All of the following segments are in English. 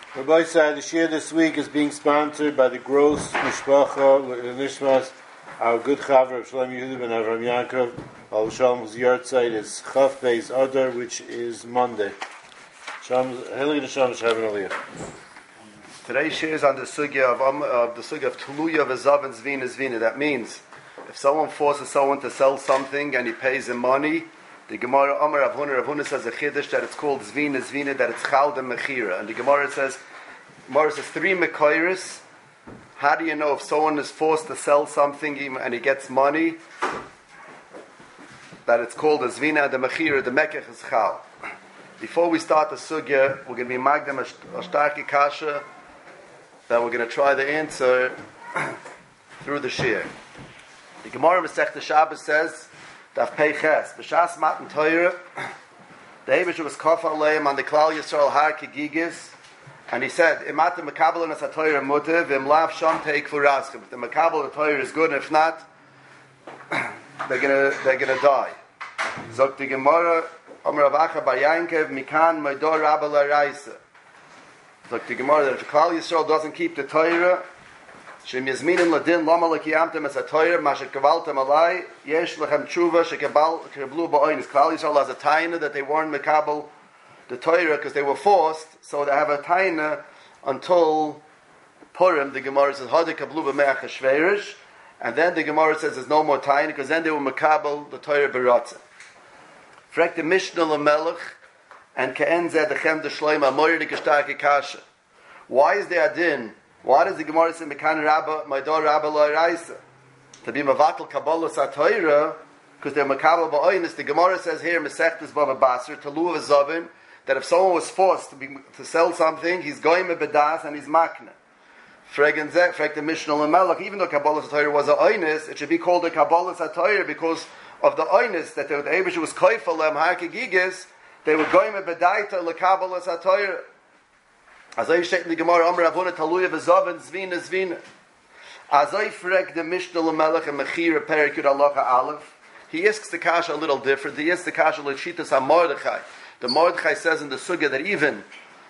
Rabbi said the shir this week is being sponsored by the Gross Mishpacha Nishmas, our good chaver of Shalom Yehuda ben Avram Yaakov. Al Shalom's yard site is Chaf Beis Adar, which is Monday. Today's shir is on the sugya of Tuluya v'zav and zvina. That means if someone forces someone to sell something and he pays him money, the Gemara Amar Rav Huna says a chiddush that it's called zvina, that it's chal de mechira. And the Gemara says three mekayris. How do you know if someone is forced to sell something and he gets money, that it's called a zvina de mechira, the mekech is chal? Before we start the sugya, we're going to be magdam a starke kasha that we're going to try the answer through the shir. The Gemara Masechta Shabbos says, Daf Peiches, B'shas Matan Torah, the Eibush was kaf aleim on the Klal Yisrael Har Kegigis, and he said, Imatem Mekabel and Torah Mutter, V'im Lav Sham Teik Furaschim. If the Mekabel of Torah is good, and if not, they're gonna die. Zok the Gemara, Amar Avacha Bar Yankev, Mikan Meidor Rabba L'Raisa. Zok the Gemara that if the Klal Yisrael doesn't keep the Torah, Shem Yizminin Ladin Lama L'Kiyamtem Es HaTorah Mashet Kavaltem Alai Yesh Lechem Tshuva Shekablu Ba'oinis. Klal Yisrael has a taina that they weren't Mekabel the Torah because they were forced, so they have a taina until Purim. The Gemara says Hadi Kablu B'Me'ach HaShverish, and then the Gemara says there's no more taina because then they were Mekabel the Torah B'Ratzah. Frek the Mishnah L'Melech and Ke'en Zeh Dechem D'Shleim Amoyer D'Kishtarke Kasha. Why is there a din? Why does the Gemara say Mekan Rabba Maidor Rabba L'Raisa? To be Mavatal Kabbalah Satoira, because they're Makabel Ba'oinis. The Gemara says here Mesechtes Bava Basar Talu V'Zavin that if someone was forced to sell something, he's going bedas and he's makna. Frek the Mishnah L'Melech, even though Kabbalah Satoira was a oinis, it should be called a Kabbalah Satoira because of the oinis that the Eibush was koifalem hakigigis. They were going bedaita l'Kabbalah Satoira. Azay shet in the Gemara Amar Rav Huna Taluya v'zav and zvina. Azay frek the Mishnah L'Melech and Mechira Perek Yud Halacha Aleph. He asks the kasha a little different. He asks the kasha l'shitas HaMordechai. The Mordechai says in the sugya that even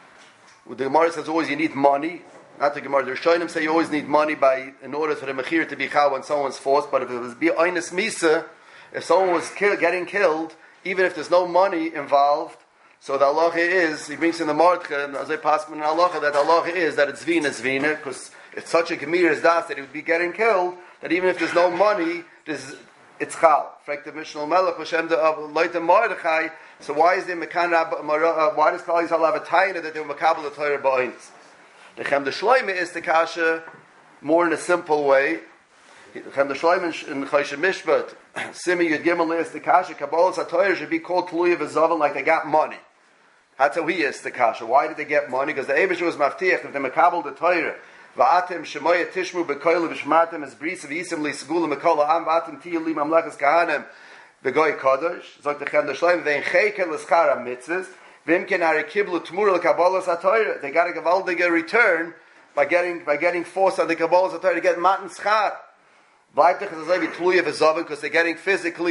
the Gemara says always you need money. Not the Gemara. The Rishonim say you always need money in order for the Mechira to be chal when someone's forced. But if it was be oinus misa, if someone was getting killed, even if there's no money involved. So the halacha is, he brings in the Mordechai, and as I pass in the halacha, that the halacha is that it's zvina, because it's such a gemir as das that he would be getting killed, that even if there's no money, it's chal. Frek the Mishnah Melech, Hashem the Leute Mordechai, so why is there Mekan Rabba, why does Klal Yisrael have a taina that they were Makabel the Torah Ba'oinis? The Chem the Shloime is the kasha more in a simple way. The Chem the Shloime in Choshe Mishpat, Simi Yud Gimel is the kasha, Kabbalah Torah should be called Tluya V'Zavan like they got money. That's how he is the kasha. Why did they get money? Because the Eibush was maftiach. If they makabel the Torah, va'atem shemoya tishmu bekoyle v'shmatem es bris v'yisim li'sgula mekola am va'atem tiyuli mamlechas kahanem begoy kodosh. Zok the Chem the Shloim ve'en cheikel l'schar ha-mitzvahs v'imken hari kiblu t'mur l'kabolas ha-Torah. They got a gevaldige return by getting forced on the kabolas ha-Torah to get matan schar. V'aytech is a tluya v'zovin because they're getting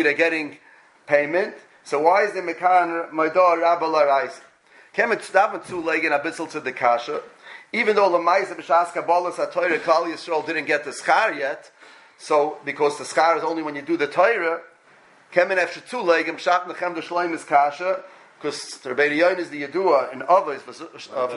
payment. So why is the mekan maidor rabba l'raisa? Kemet staven two leg in abyssal to the kasha. Even though the Maisa b'shas Kabbalah Torah Klal Yisrael didn't get the schar yet, so because the schar is only when you do the Torah, Kemet after two leg and pshat nechem the shleim is kasha because the Rebbeinu Yoin is the Yedua in Avos. It's not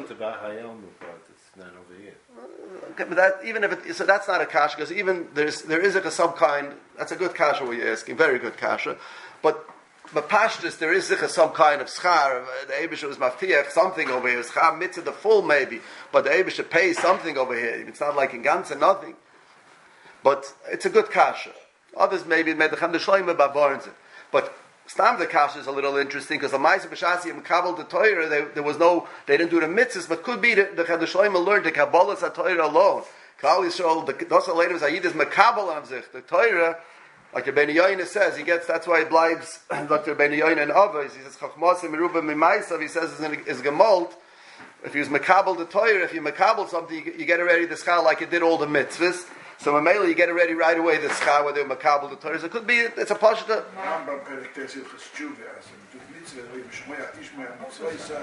over here. Okay, but that even if it, so that's not a kasha because even there is like a sub kind. That's a good kasha what you're asking, very good kasha, but pashtus, there is some kind of schar. The Eibush was maftiach something over here. Schar mitzvah the full maybe, but the Eibush pays something over here. It's not like in Ganze nothing. But it's a good kasha. Others maybe made the Chem the Shloime baborns it. But stam the kasha is a little interesting because the Ma'aseh b'shasi and Kabbalah the Torah they didn't do the mitzvahs, but could be the Chem the Shloime learned the Kabbalah the Torah alone. Klal Yisrael the Dosa later was Ayid is Makabel on zich the Torah. Like the Rebbeinu Yoina says, that's why he blibes Dr. Rebbeinu Yoina and others. He says, Chachmasim Meruba Mimaisav, he says, is Gemalt. If he was Makabel the Torah, if you Makabel something, you get already the schar like you did all the mitzvahs. So Mamela, you get already right away the schar, whether you're Makabel the Torah. So it could be, it's a pashta.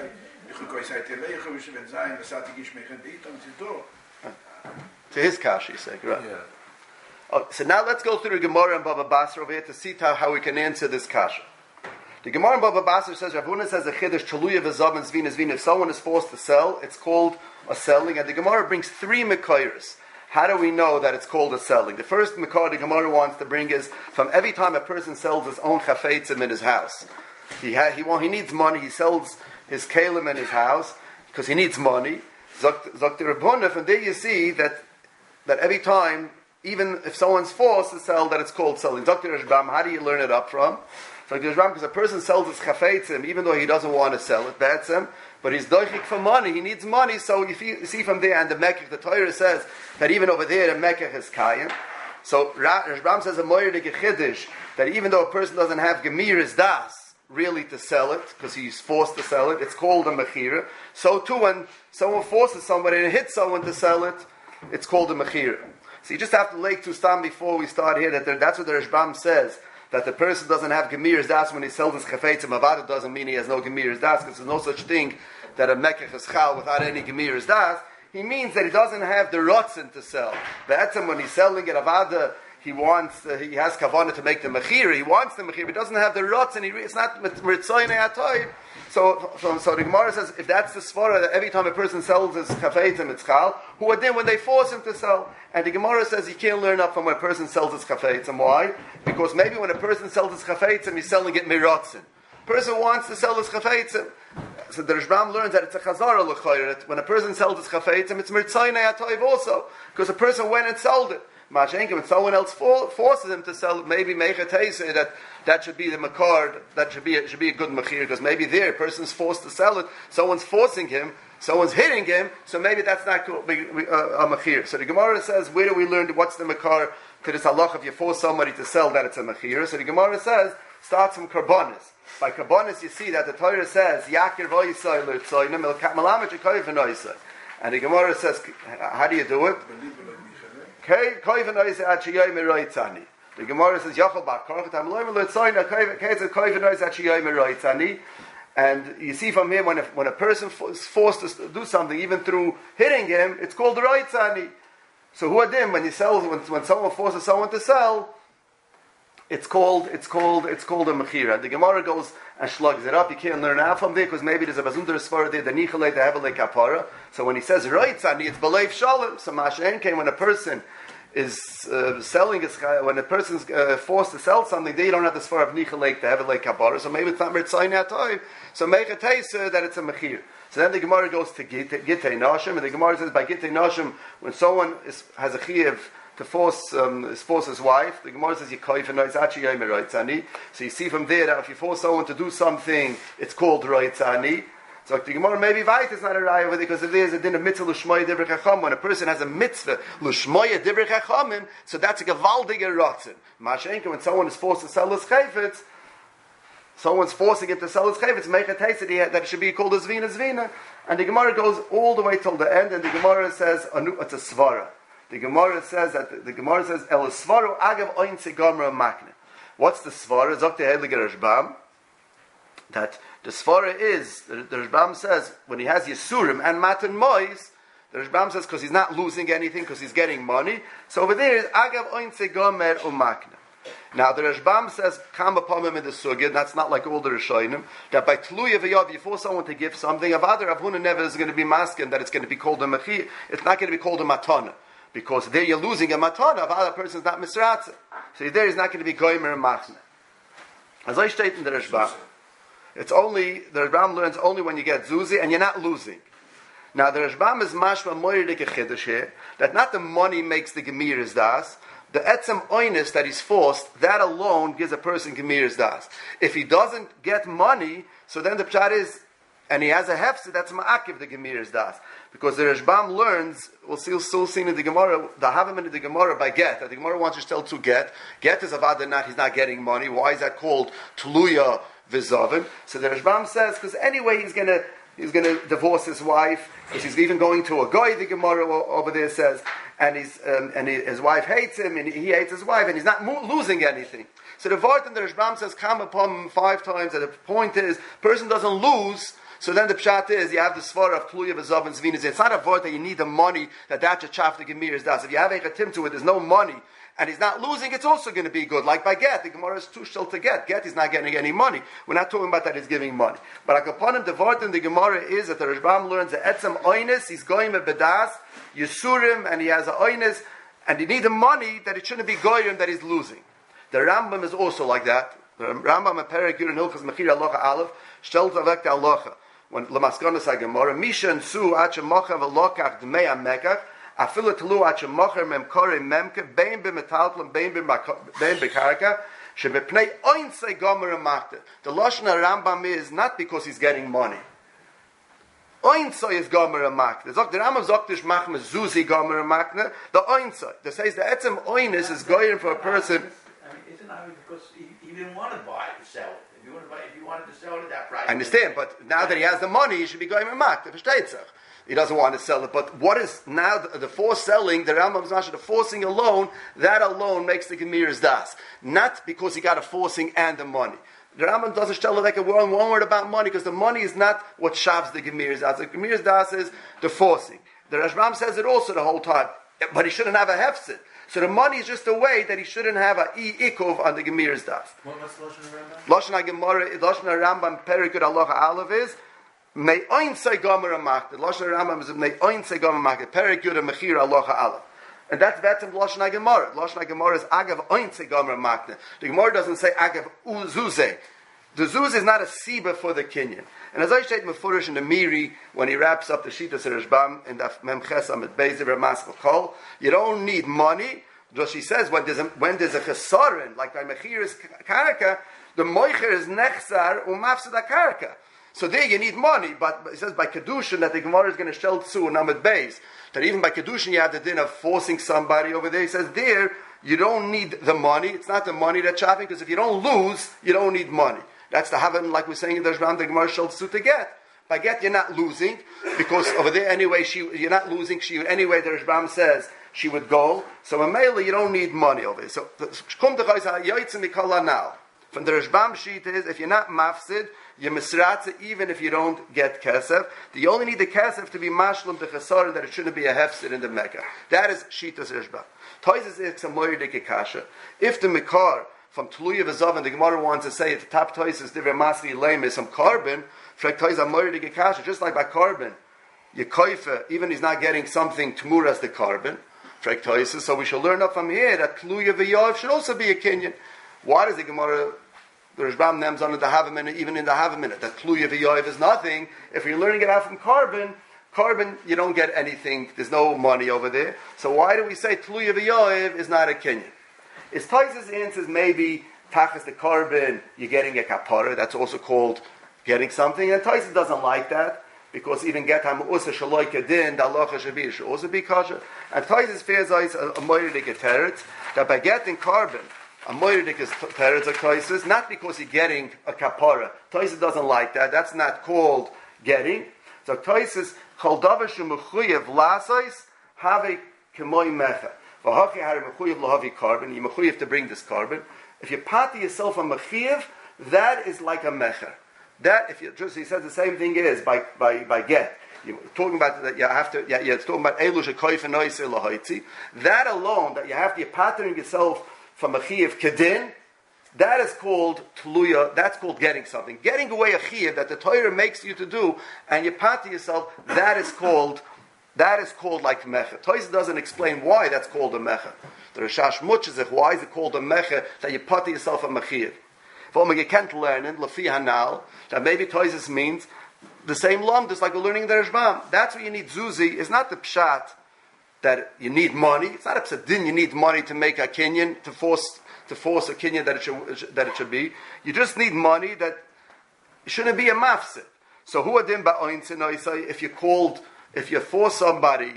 To his kasha, you say, right? Yeah. Oh, so now let's go through the Gemara and Baba Basra over here to see how we can answer this kasha. The Gemara and Baba Basra says, Rav Huna says a chiddush chaluya v'zav zvina zvina. If someone is forced to sell, it's called a selling. And the Gemara brings three mekayros. How do we know that it's called a selling? The first mekar the Gemara wants to bring is from every time a person sells his own chafetzim in his house. He needs money. He sells his kalim in his house because he needs money. Zok Rav Huna, and there you see that every time, even if someone's forced to sell, that it's called selling. Dr. Rashbam, how do you learn it up from? So Dr. Rashbam, because a person sells his chafetzim, even though he doesn't want to sell it, that's him, but he's doichik for money, he needs money, so you see from there, and the Mekach, the Torah says that even over there, the Mekach is Kayim. So Rashbam says a moyer de chiddush, that even though a person doesn't have Gemir das, really to sell it, because he's forced to sell it, it's called a mechira. So too, when someone forces somebody to hit someone to sell it, it's called a mechira. So you just have to lay to stand before we start here, that's what the Rashbam says, that the person doesn't have Gemir das when he sells his chafetzim. Avada doesn't mean he has no Gemir das, because there's no such thing that a mekach is chal without any Gemir das. He means that he doesn't have the rotzen to sell. That's when he's selling it, Avada, he has kavanah to make the mechira, he wants the mechira, but he doesn't have the rotzen, it's not mitzoyne atoy. So the Gemara says, if that's the svara, that every time a person sells his chafetzim, it's chal, who are then when they force him to sell? And the Gemara says you can't learn up from when a person sells his chafetzim. Why? Because maybe when a person sells his chafetzim, he's selling it mirotzin. Person wants to sell his chafetzim. So the Rashbam learns that it's a chazara l'chayr, that when a person sells his chafetzim, it's mirtzayne atoiv also, because a person went and sold it. Mashenka, when someone else forces him to sell it, maybe Mechatei say that should be the makar, that should be a good machir, because maybe there a person's forced to sell it, someone's forcing him, someone's hitting him, so maybe that's not a machir. So the Gemara says, where do we learn what's the makar to this halach if you force somebody to sell that it's a machir? So the Gemara says, starts from karbonis. By karbonis you see that the Torah says, Yakir v'yisai l'tzoyim malamet shekoy v'noisai. And the Gemara says, how do you do it? The Gemara says, and you see from here, when a person is forced to do something, even through hitting him, it's called the roitzani. So who are them when someone forces someone to sell? It's called a mechira. The Gemara goes and slugs it up. You can't learn out from there because maybe there's a bazundar svara there. The nichalei the hevelei kapara. So when he says roitzani, it's beleif shalom. So mashen came when a person is selling when a person's forced to sell something, they don't have the svara of nichalei the hevelei kapara. So maybe it's not mitzayne atoy. So make a taste that it's a mechir. So then the Gemara goes to gitei nashim, and the Gemara says by gitei nashim, when someone has a chiyuv to force his wife, the Gemara says so you see from there that if you force someone to do something, it's called roitzani. So the Gemara maybe vayit is not a raya with it, because if there's a din of mitzvah l'shmoya divrei chacham, when a person has a mitzvah l'shmoya divrei chachamim, so that's a gevaldige rotzen. Mashenka, when someone is forced to sell his chayfetz, someone's forcing him to sell his chayfetz, make a taste that it should be called a zvina, and the Gemara goes all the way till the end, and the Gemara says it's a svara. The Gemara says El Svaru Agav Oin Segamra Makne. What's the Svara? Zok Teheliger Rashbam. That the Svara is, the Rashbam says, when he has Yisurim and Matan Mois, the Rashbam says because he's not losing anything, because he's getting money. So over there is Agav Oin Segamra Umakne. Now the Rashbam says, come upon him in the Sugya, that's not like all the Rishonim, that by Tluya V'Yav, you force someone to give something, of other Rav Huna never is going to be masking that it's going to be called a Mechir, it's not going to be called a Matana. Because there you're losing a matana, if other person's not misratza. So there is not going to be goymer and machne. As I state in the Rashbam, the Rashbam learns only when you get zuzi and you're not losing. Now the Rashbam is mashma moyrik chiddush here, that not the money makes the gemir das, the etzem oinus that he's forced, that alone gives a person gemir das. If he doesn't get money, so then the pshat is, and he has a hefse, that's ma'akiv the gemir das. Because the Rashbam learns, we'll still see in the Gemara, the Havim in the Gemara by get. The Gemara wants you to tell to get. Get is avad not, he's not getting money. Why is that called Tluya Vizavim? So the Rashbam says, because anyway he's gonna divorce his wife, because he's even going to a guy, the Gemara over there says, and his wife hates him, and he hates his wife, and he's not losing anything. So the Vart in the Rashbam says, come upon him 5 times, and the point is, person doesn't lose, So then the pshat is, you have the svara of Tluya v'zav and Zvinas. It's not a word that you need the money that should chaf the Gemir does. If you have a chatim to it, there's no money, and he's not losing, it's also going to be good. Like by get, the Gemara is too shil to get. Get, he's not getting any money. We're not talking about that he's giving money. But upon him, the word in the Gemara is that the Rashbam learns the etzem oines, he's going with bedas, Yisurim, and he has a oines, and he needs the money that it shouldn't be goyim that he's losing. The Rambam is also like that. The Rambam and Perek Yud and Hilchas Mechir Aloha Aleph stellt avek the Aloha. When Lamaskonas HaGemara, Misha and Su Acha Mocha V'Lokach Dmei HaMekach Afilu Telu Acha Mocha Memkore Memke Bein B'Metaltlem Bein B'Karka Shebepnei Oinsei Gomer Machta. The Lashon Rambam is not because he's getting money. Oinsei is Gomer Machta. The Rambam Zoktish Machma Zuzi Gomer Machta. The Oinsei. That says the Etzem Oinis is going for a person. Isn't that because he didn't want to buy it, sell it? If you wanted to sell it at that price, I understand, but now that he has the money, he should be going to mark. He doesn't want to sell it. But what is now the forced selling? The Rambam is not the forcing alone. That alone makes the Gemir's das, not because he got a forcing and the money. The Rambam doesn't tell it like one word about money because the money is not what shavs the Gemir's das. The Gemir's das is the forcing. The Rashbam says it also the whole time, but he shouldn't have a hefsid. So the money is just a way that he shouldn't have a ikov on the Gemir's das. What was Lashon Rambam? Lashon HaGemara, Lashon Rambam, Perikut Aloha Aleph is Mei Oin Sei Gomer Amachta. Lashon Rambam is Mei Oin Sei Gomer Amachta. Perikut Mechir Aloha Aleph. And that's better than Lashon HaGemara. Lashon HaGemara is Agav Oin Sei Gomer Amachta. The Gemara doesn't say Agav Uzuze. The Zuz is not a siba for the Kinyan. And as I said Mefurish in the Miri, when he wraps up the Shita Rashbam in the Memches Amid Bezer Ramaskel Kol, you don't need money. Joshi says when there's a chesaron, like by Mechir's karaka, the moicher is nechzar umafsed karaka. So there you need money, but it says by kedushin that the Gemara is going to shell tzu and amid beis. That even by kedushin you have the din of forcing somebody over there. He says there you don't need the money. It's not the money that's shopping because if you don't lose, you don't need money. That's the havan, like we're saying in the Rashbam, the Gemara shell tzu to get. By get you're not losing because over there anyway you're not losing. Anyway the Rashbam says she would go. So in Mele, you don't need money over it. So from the Rashbam sheet is if you're not mafsid, you're misratze even if you don't get kesef. You only need the kesef to be mashlim the chesaron that it shouldn't be a hefsid in the Mecca. That is Shitas Rashbam. Toises is a moyerdike kasha. If the Mekar from Tluya v'zav and the Gemara wants to say at the top Toises divrei masri lame is some carbon, frek Toises a moyerdike kasha, just like by carbon. Your koifa, even he's not getting something tmuras the carbon. So we shall learn up from here that Tluya v'Yav should also be a Kinyan. Why does the Gemara, the Rashbam names on the Havaminah, even in the Havaminah, that Tluya v'Yav is nothing? If you're learning it out from carbon, you don't get anything. There's no money over there. So why do we say Tluya v'Yav is not a Kinyan? Is Taisa's answers maybe Tachas the carbon, you're getting a kapara, that's also called getting something, and Taisa doesn't like that. Because even get ham usa shaloika din the Allah shavir should also be kosher. And Taisis fares a moiridik teretz that by getting carbon, a moiridik is teretz a kaisis, not because you're getting a kapara. Taisis doesn't like that. That's not called getting. So Taisis kol davar shemuchuyev lasais have kemoi mecha. V'haki har mechuyev lahavi carbon. You mechuyev to bring this carbon. If you party yourself on mechuyev, that is like a mecher. That if you just he says the same thing is by get. You're talking about that you have to. Yeah, it's talking about elush koif and noise lahaitzi. That alone, that you have to, you're patterning yourself from a chiyuv kedin. That is called tluya. That's called getting something. Getting away a chiyuv that the Torah makes you to do, and you patter yourself. That is called like mecha. Toys doesn't explain why that's called a mecha. The Rashash Muchazich, why is it called a mecha that you patter yourself from a chiyuv? You can't learn it, Lafi Hanal, that maybe Toises means the same lum, just like we're learning in the Rashbam. That's what you need Zuzi. It's not the pshat that you need money. It's not a psadin you need money to make a kinyan, to force a kinyan that it should be. You just need money that it shouldn't be a mafsid. So who adin ba'oin if you force somebody,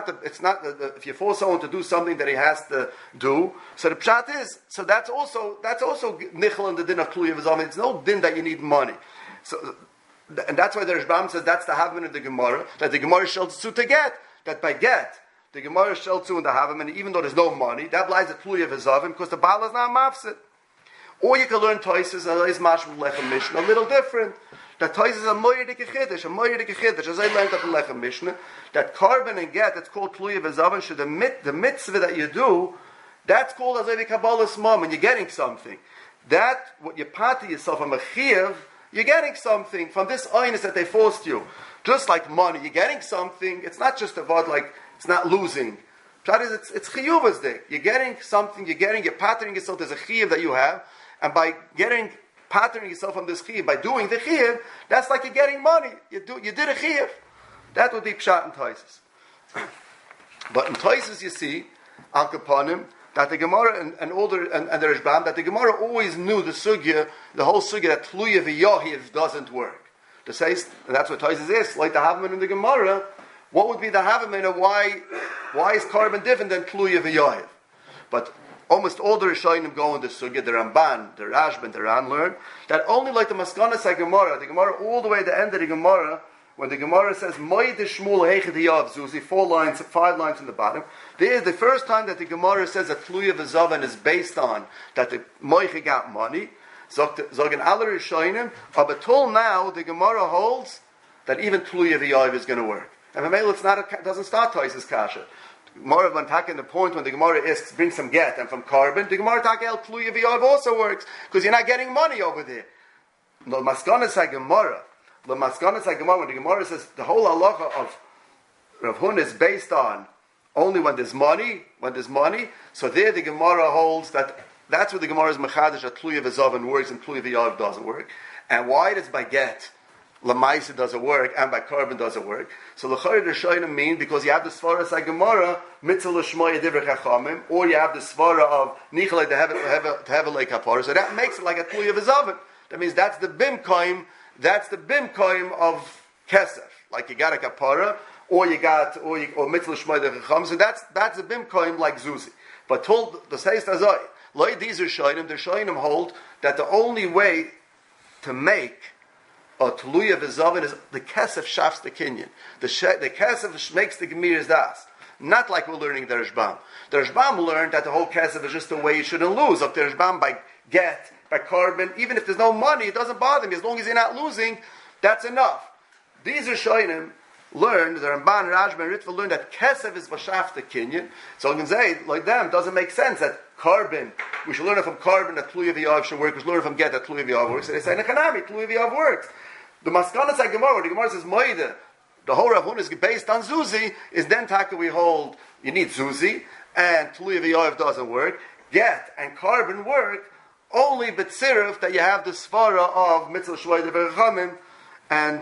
if you force someone to do something that he has to do, so the pshat is, so that's also nichel in the din of Tluya v'Zav. It's no din that you need money. So, and that's why the Rashbam says that's the Havman of the Gemara, that the Gemara shall tzu to get, that by get, the Gemara shall tzu in the Havman, even though there's no money, that lies at Tluya v'Zav, because the Baal is not mafsid. Or you can learn Toises and Leis Mashma Lechem Mishnah, a little different. That Toys is a moiridik chiddush, as I learned up in Lechem Mishnah, that carbon and get, it's called Tluya V'Zavan, should the mitzvah that you do, that's called as a Kabbalah's mom, and you're getting something. That, what you party yourself on a chiyuv, you're getting something from this oinus that they forced you. Just like money, you're getting something, it's not just about like, it's not losing. It's chiyuvas there. You're getting something, you're patterning yourself, there's a chiyuv that you have, and by patterning yourself on this chiyuv, by doing the chiyuv, that's like you're getting money. You did a chiyuv. That would be pshat and Toises. But in Toises you see, Al Kaponim, that the Gemara and the Rishbam, that the Gemara always knew the whole sugya that Tluya v'Yohiv doesn't work. To say, and that's what Toises is, like the Havman in the Gemara, what would be the Havman of why is carbon different than Tluya v'Yohiv? But almost all the Rishonim go in the sugya, the Ramban, the Rashban, the Ran learn, that only like the Maskanas HaGemara, the Gemara all the way to the end of the Gemara, when the Gemara says, Moed Shmuel Heichet Yav Zuzi, 5 lines in the bottom, there is the first time that the Gemara says that Tluya V'Zavan is based on that the Moiche got money. Zogen alle Rishonim, but till now the Gemara holds that even Tluya V'Yav is going to work. And Mamela, it doesn't start Toises Kasha. Gemara when taking the point when the Gemara asks, bring some get, and from carbon, the Gemara takel Tluya V'Yav also works, because you're not getting money over there. No, Maskanas HaGemara, when the Gemara says the whole halacha of Rav Hun is based on only when there's money, so there the Gemara holds that's where the Gemara is mechadish that Tluya V'Zavan works and Tluya V'Yav doesn't work. And why does by get Lamaisa doesn't work and by carbon doesn't work? So l'chayr the Shoynim mean because you have the svara Gemara mitzvah l'shmoya divrei chachamim, or you have the svara of nichalei tehevelei kapara. So that makes it like a Tluya V'Zavan. That means that's the bimkoim. That's the bimkoim of kesef. Like you got a kapara, or mitzvah l'shmoya chacham. So that's the bimkoim like zuzi. But told the seis tazoi, like these are Shoynim. The Shoynim hold that the only way to make a Tluya V'Zavan is the kesef shafs the kinyan. The kesef makes the gemiras das. Not like we're learning the Rishbam. The Rishbam learned that the whole kesef is just the way you shouldn't lose. Of the Rishbam by get, by carbon, even if there's no money, it doesn't bother me. As long as you're not losing, that's enough. These Rishonim learned, the Ramban, Rashba, and Ritva learned that kesef is v'shaf the kinyan. So you can say, like them, it doesn't make sense that carbon, we should learn it from carbon that Tluya V'Yav should work, we should learn it from get that Tluya V'Yav works. So they say, Nechanami, Tluya V'Yav works. The Maskanas HaGemara, the Gemara says, Moide, the whole Rav Hun is based on Zuzi, is then taka we hold, you need Zuzi, and Tluya V'Yav doesn't work. Get and carbon work, only b'tziruf that you have the svara of mitzvah shmoyed v'rechamim and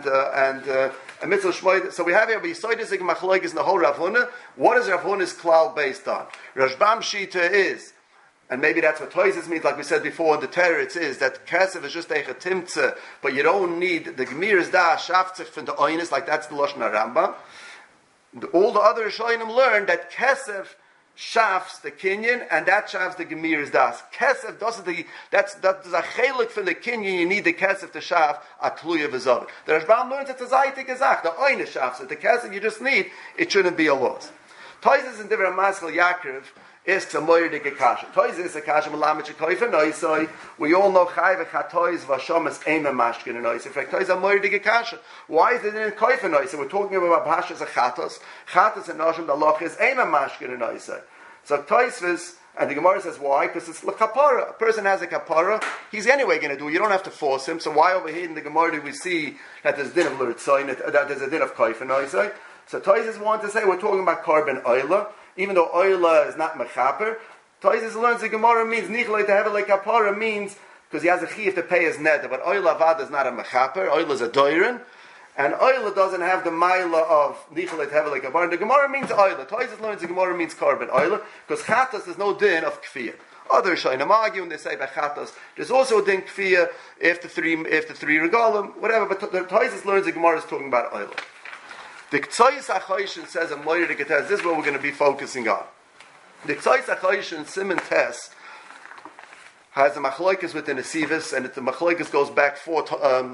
mitzvah shmoyed. So we have here b'yisoidisik machloikis in the whole Rav Huna. What is Rav Huna's klal based on? Rashbam Shita is, and maybe that's what Toises means, like we said before in the Teretz, is that kesef is just a timtze, but you don't need the gemiras da shaftzich from the oinus, like that's the Lashon HaRambam. All the other Rishonim learned that kesef shafts the kinyan, and that shafts the gemiras das. Kesef doesn't that's a chelik from the kinyan. You need the kesef to shaf a Tluya V'Zavan. The Rashbam learns it's a zaytik azach. The oina shafts it. The kesef you just need. It shouldn't be a loss. Toises in Divrei Maskal Yaakov asks a moyer dik kasha. Toises is a kasha malamet shekoyfa noisoi. We all know chayv chatois vashomas ema mashkin noisoi. In fact, toises a moyer dik kasha. Why is it in koyfa noisoi? We're talking about pashas a chatos. Chatos and noshim the loch is ema mashkin noisoi. So toises, and the Gemara says why? Because it's l'kapara. A person has a kapara, he's anyway going to do it. You don't have to force him. So why over here in the Gemara do we see that there's a din of l'ritzoin, that there's a din of koyfa noisoi? So Toises want to say we're talking about carbon oila, even though oila is not mechaper. Toises learns the Gemara means nichlei to have it like kapara means because he has a chiyuv to pay his neder, but oila avad is not a mechaper. Oila is a doirin, and oila doesn't have the maila of nichlei to have it like kapara. The Gemara means oila. Toises learns the Gemara means carbon oila because chatas is no din of kfiyah. Other Shainim argue and they say by chatas there's also a din kfiyah after three regalim, whatever. But the Toises learns the Gemara is talking about oila. The K'tzayis HaChayshin says, and Moyer Diketes, this is what we're going to be focusing on. The K'tzayis HaChayshin, Simon Tes, has a machloikis with the Nesivis, and the machloikis goes back four times.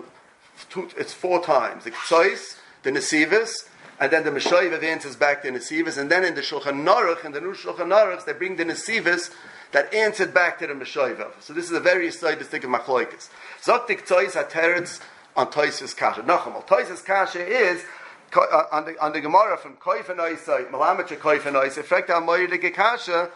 The K'tzayis, the Nesivis, and then the Meshoiv answers back the Nesivis, and then in the Shulchan Aruch, in the new Shulchan Aruch, they bring the Nesivis that answered back to the Meshoiv. So this is a very stylistic of machloikis. Zok the K'tzayis HaTeretz, on Tosis Kasha. Nachamal. Tosis Kasha is on the Gemara from Koif and Oisai, Malamet Koif and Oisai, effect on Moiridik Kasha,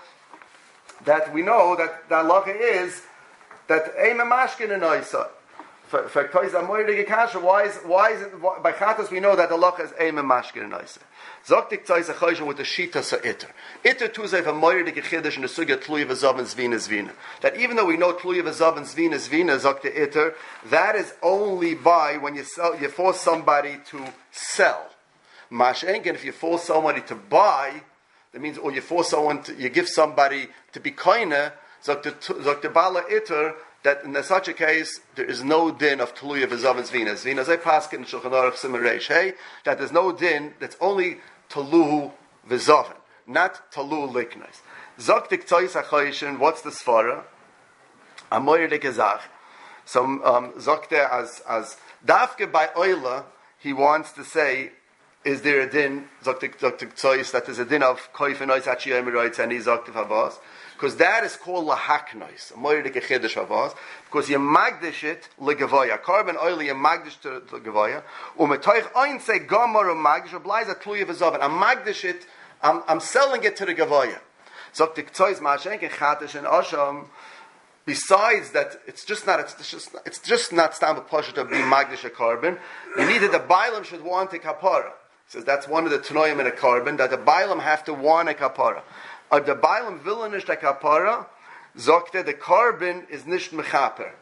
that we know that the halacha is that Eimah Mashkin and Oisai. For Tosis Moiridik Kasha, why is it, by Chatas we know that the halacha is Eimah Mashkin and Oisai. Zoktik Tosis Achoshen with the Shita Sa Iter. Iter Tuzay for Moiridik Chidish and the Sugya Tluya V'Zav and Zvina. That even though we know Tluya V'Zav and Zvina, Zoktik Iter, that is only by when you force somebody to sell. Mashenken, if you force somebody to buy, that means, or you give somebody to be koine, Zoktik Bala Iter, that in such a case, there is no din of Tluya V'Zav and Zvina. Zvina Zay Paskin in Shulchan Aruch Simareish. Hey, that there's no din, that's only Tluhu V'Zav, not Tluhu Liknais. Zoktik Tzoyis HaChoyishin, what's the Svara? Amoyerdik Ezach. So, Zokte as Dafke by Oila, he wants to say, is there a din, Zoktik Tzoyis, that there's a din of Koif and Ois Hachi Emirates and he's Zoktiv Havas? Because that is called lahaknois, a moiridik echedesh havas, because you magdish it legavoya. Carbon oil you magdish to legavoya. Umetoich ein say gamar magdish oblies a tluya v'zaven. I magdish it. I'm selling it to the gavoya. So the tzoyz mashenk and chatish and asham. Besides that, it's just not standard pasha to be magdish a carbon. You needed the bailam should want a kapara. Says that's one of the tanoim in a carbon that the bailam have to want a kapara. The bailam villainish the kapara, zokte the carbon is nicht mechaper.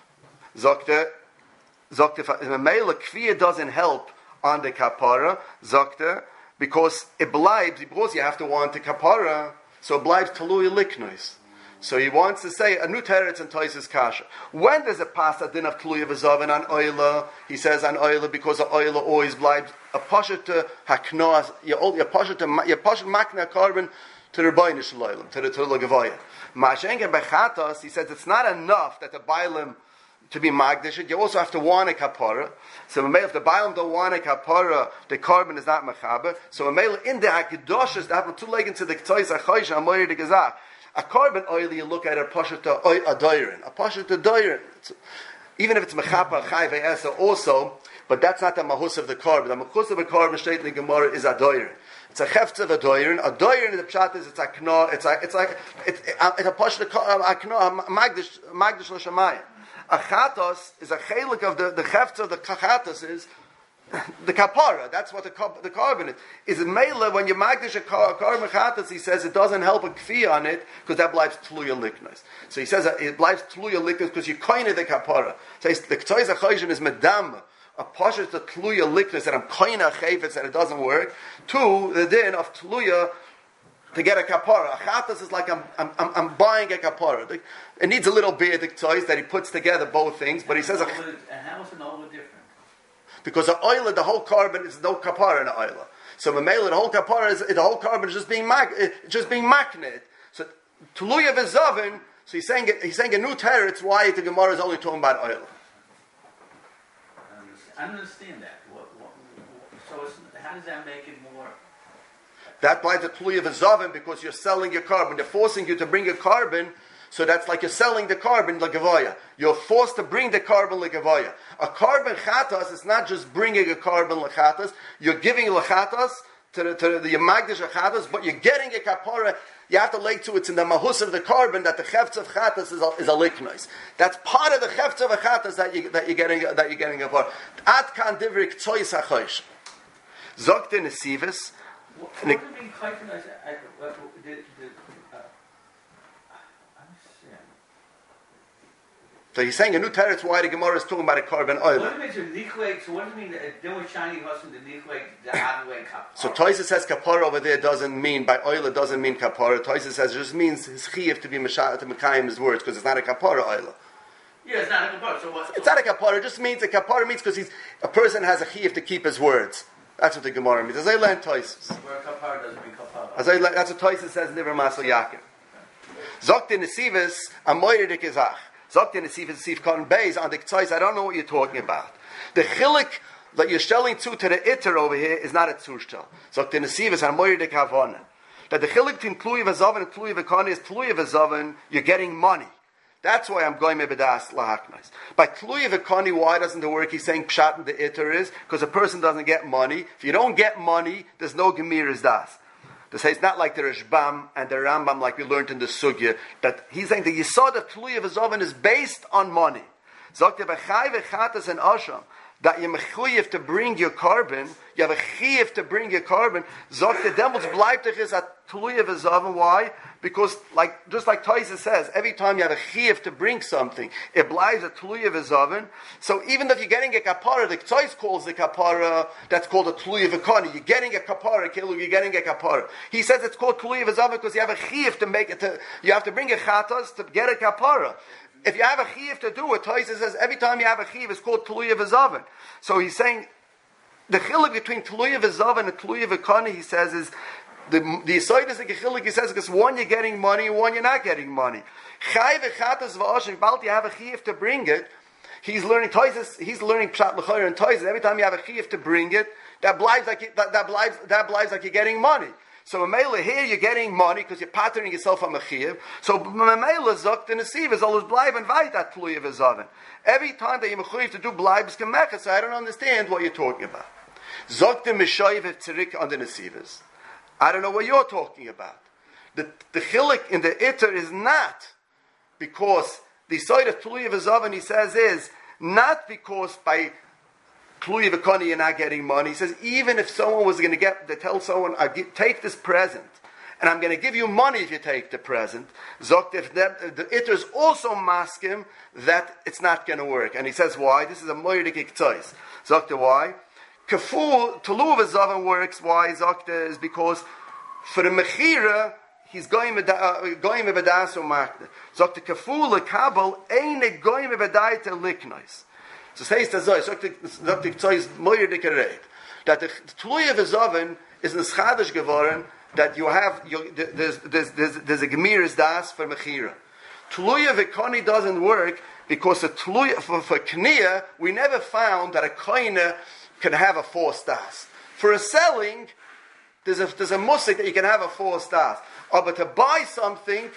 Zokte the male kviya doesn't help on the kapara, zokte, because it blibes, because you have to want the kapara, so it blibes talui liknois. So he wants to say a new teretz and toises kasha. When does it pass a din of tluya v'zavin on oila? He says on oila because the oila always blibes a pasha to haknoas. You pasha makna carbon to the Rebbeinu Shalom, to the Gavaya. Mashenken Bechatas, he says it's not enough that the Bailim to be Magdish, you also have to want a kapara. So if the Bailim don't want a kapara, the carbon is not Mechaber. So in the Hakedoshas, they have two legs into the Ktois HaChoysh, Amoyer de Gezach. A carbon oil, you look at a pasha to a doirin. A pasha to doirin. Even if it's Mechaber, Chai Ve'esa also, but that's not the Mahus of the carbon. The Mahus of the carbon, straight in the Gemara, is a doirin. It's a chefz of a doirin. A doirin in the pshat is it's a kno. It's a push the akno magdish l'shamayim. A chatos is a chelik of the chefz of the chatos is the kapara. That's what the carbon is. Is it mele when you magdish a carbon chatos? He says it doesn't help a kfi on it because that blives tluya liknos. So he says it blives tluya liknos because you koine the kapara. So the ktois achayim is medam. A pasha to tluya likness that I'm koina chayvetz that it doesn't work. Two, the din of tluya to get a kapara. A chatas is like I'm buying a kapara. It needs a little bit choice that he puts together both things, but he says. And how is an oila different? Because the oila, the whole carbon is no kapara in the oila. So the whole kapara is the whole carbon is just being magnet. So tluya v'zavin. So he's saying a new terror. It's why the Gemara is only talking about oila. I don't understand that. How does that make it more? That applies to tluya v'zavin because you're selling your carbon. They're forcing you to bring a carbon, so that's like you're selling the carbon l'gavoya. You're forced to bring the carbon l'gavoya. A carbon chatas is not just bringing a carbon l'chatas. You're giving l'chatas to the yamagdish chatas, but you're getting a kapara. You have to lay to it's in the mahus of the carbon that the chefts of chatas is a liknois. That's part of the chefts of a chatas that you're getting a part. At kan divrik tzois hachosh. Zogt in Nesivis. What do you mean kaifin? So he's saying a new teretz why the Gemara is talking about a carbon oil. What do you mean so what do you mean then with shiny husband the nichway the halfway kapara? So Toisa says kapara over there doesn't mean by oil it doesn't mean kapara. Toisa says it just means his chiyuv to be mashal to mekayim his words because it's not a kapara oil. Yeah, it's not a kapara. So what? It's not a kapara. It just means a kapara means because a person has a chiyuv to keep his words. That's what the Gemara means. As I learned Toisa. Where kapara doesn't mean kapara. That's what Toisa says. Never masal yakin. Zokt in Nesivis amoyer de kezach. Zokt in Nesiv Cotton Bays on the Ktsois, I don't know what you're talking about. The chilik that you're selling to the iter over here is not a tzurshtel. Zokt in Nesiv is Amoyer de Kavona. That the chilik between Tluya V'Zavan and Tluya V'Kana is Tluya V'Zavan, you're getting money. That's why I'm going mebedas lahaknais. By tluya v'kani, why doesn't it work? He's saying pshat in the iter is because a person doesn't get money. If you don't get money, there's no gemir das. To say it's not like the Rashbam and the Rambam like we learned in the Sugya, that he's saying the Yisod of Tluya v'Zovan is based on money. Zok b'chai v'chatas and asham, that you mechuyev to bring your carbon, you have a chiyuv to bring your carbon. Zok the devil's bleibtich is at Tluya v'Zovan. Why? Because just like Taisa says, every time you have a chiyuv to bring something, it blives a Tluya v'Zovan. So even if you're getting a kapara, the Tzais calls the kapara, that's called a Tluya v'Kani. You're getting a kapara, you're getting a kapara. He says it's called Tluya v'Zovan because you have a chiyuv to make it, you have to bring a chatas to get a kapara. If you have a chiyuv to do it, Taisa says every time you have a chiyuv, it's called Tluya v'Zovan. So he's saying, the chiluk between Tluya v'Zovan and Tluya v'Kani, he says, is the side is like a chiluk. He says because one you're getting money, one you're not getting money. Chai v'chatas v'ashim. Bald you have a chiyuv to bring it. He's learning Toises. He's learning pshat l'chayr and Toises. Every time you have a chiyuv to bring it, that blives like you're getting money. So Mamela here you're getting money because you're patterning yourself on a chiyuv. So Mamela zok the nesiv is always blive and vayt that tluya v'zaven. Every time that you're mechuyev to do blive is kemecha. So I don't understand what you're talking about. Zok the mishayev tzirik on the nesivas. I don't know what you're talking about. The chilik in the iter is not because the side of Tluya v'Zavan, he says, is not because by Tluya v'Kani you're not getting money. He says, even if someone was going to tell someone, take this present, and I'm going to give you money if you take the present, the iter is also maskim that it's not going to work. And he says, why? This is a moyrik iktzais. Zokta, why? Kaful, Tluya v'Zavan works. Why Zokta is because for the mechira he's going mebedas or makne. Zokta kaful lekabel eine going mebedai to liknois. So says the Zoy. Zokta Zoy's moyer dikaret that the Tluya v'Zavan is neschadish geworden that you have there's a gemiris das for mechira. Tluya v'Kani doesn't work because a Tluya for kniya we never found that a koine can have a 4 stars. For a selling, there's a musik that you can have a 4 stars. But to buy something,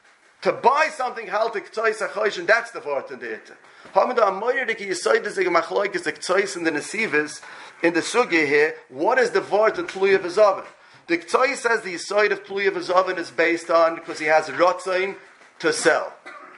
haltik tzois achoish, and that's the vort in the iter. Hamida amoyerdik yisoid is a machloik is a tzois in the nesivas in the sugya here. What is the vort of Tluya v'Zavan? The tzois says the yisoid of Tluya v'Zavan is based on because he has rotzain to sell.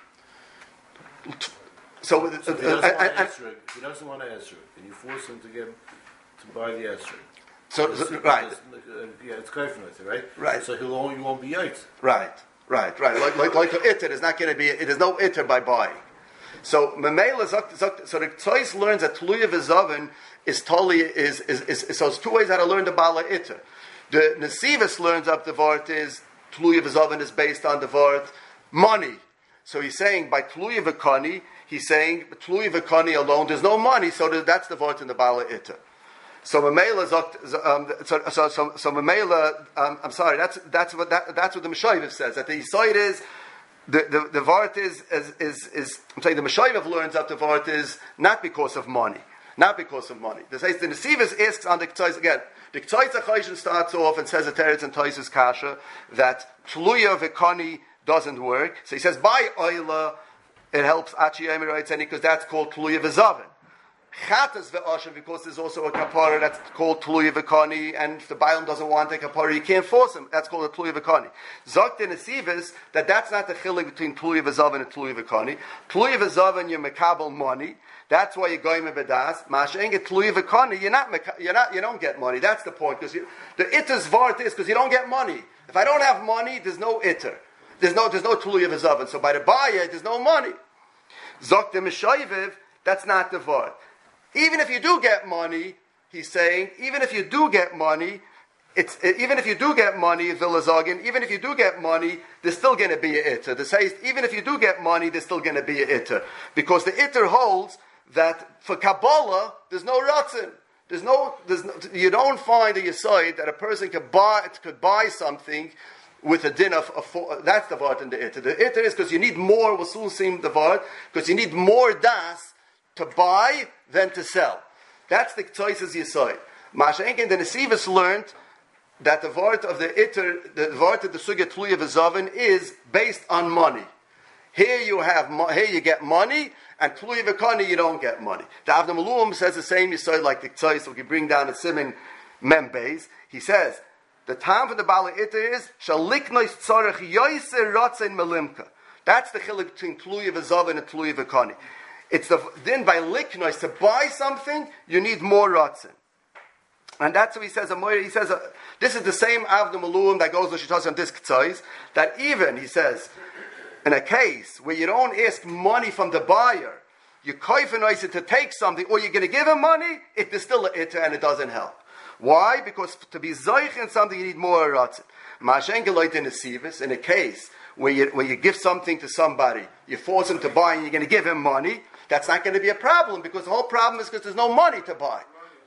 So if he doesn't want to esrog, and you force him to buy the esrog. So right, it's kaifnite, right? Right. So you won't be yait. Right. Like the iter, there's not going to be. There's no iter by buying. So Mamela so the Tzois learns that Tluya v'Zavan is totally is so it's 2 ways how to learn the bala iter. The Nesivus learns up the vart is Tluya v'Zavan is based on the vart money. So he's saying by Tluya v'Kani. He's saying Tluya v'Kani alone. There's no money, so that's the vort in the bala iter. So Mamela, so Mamela. I'm sorry. That's what the Meshayiv says. That the Yisoid is the vort is I'm saying the Meshayiv learns that the vort is not because of money. The says the Nesivus asks on the K'tzais again. The K'tzais Achayishin starts off and says a Teretz and Taisus Kasha that Tluya v'Kani doesn't work. So he says by Oila. It helps Achi Emirates because that's called Tluya v'Zavan. Chatas ve'ashem because there's also a kapara that's called Tluya v'Kani, and if the Bailam doesn't want a kapara, you can't force him. That's called a Tluya v'Kani. Zokta Nesivas that's not the chilik between Tluya v'Zavan and Tluya v'Kani. Tluya v'Zavan you're mekabel money. That's why you're going mebedas. Masha'en get Tluya v'Kani you don't get money. That's the point because the itter's vart is because you don't get money. If I don't have money, there's no itter. There's no Tluya v'Zavan. So by the buyer, there's no money. Zok the Meshayiv, that's not the vart. Even if you do get money, he's saying, even if you do get money, Vilazogin, even if you do get money, there's still going to be a itter. The says, even if you do get money, there's still going to be a itter. Because the itter holds that for Kabbalah, there's no ratzin. You don't find a yisoid that a person could buy something with a din of that's the vart in the iter. The iter is because you need more, we'll soon see the vart, because you need more das to buy than to sell. That's the K'tzais Yisoid. Masha'enken, the Nesivus learned that the vart of the iter, the vart of the Sugya Tluya v'Zavan is based on money. Here you get money, and Tluya V'Kani you don't get money. The Avnei Malum says the same Yisod like the Tzai, so we bring down a Simin Membeis. He says, the time for the Bala Iter is, Shaliknois Tzorech Yoiser Ratzen Melimka. That's the chiluk between Tluya V'Zavin and Tluya V'Kani. It's the then by Liknois, to buy something, you need more Ratzen. And that's what he says. He says this is the same Avnei Malum that goes to Shitas on this K'tzais, that even, he says, in a case where you don't ask money from the buyer, you koifenoise it to take something, or you're going to give him money, it is still a iter and it doesn't help. Why? Because to be zoich in something, you need more ratzin. Ma'ashengeloit in a sivis, in a case where you give something to somebody, you force him to buy and you're going to give him money, that's not going to be a problem, because the whole problem is because there's no money to buy.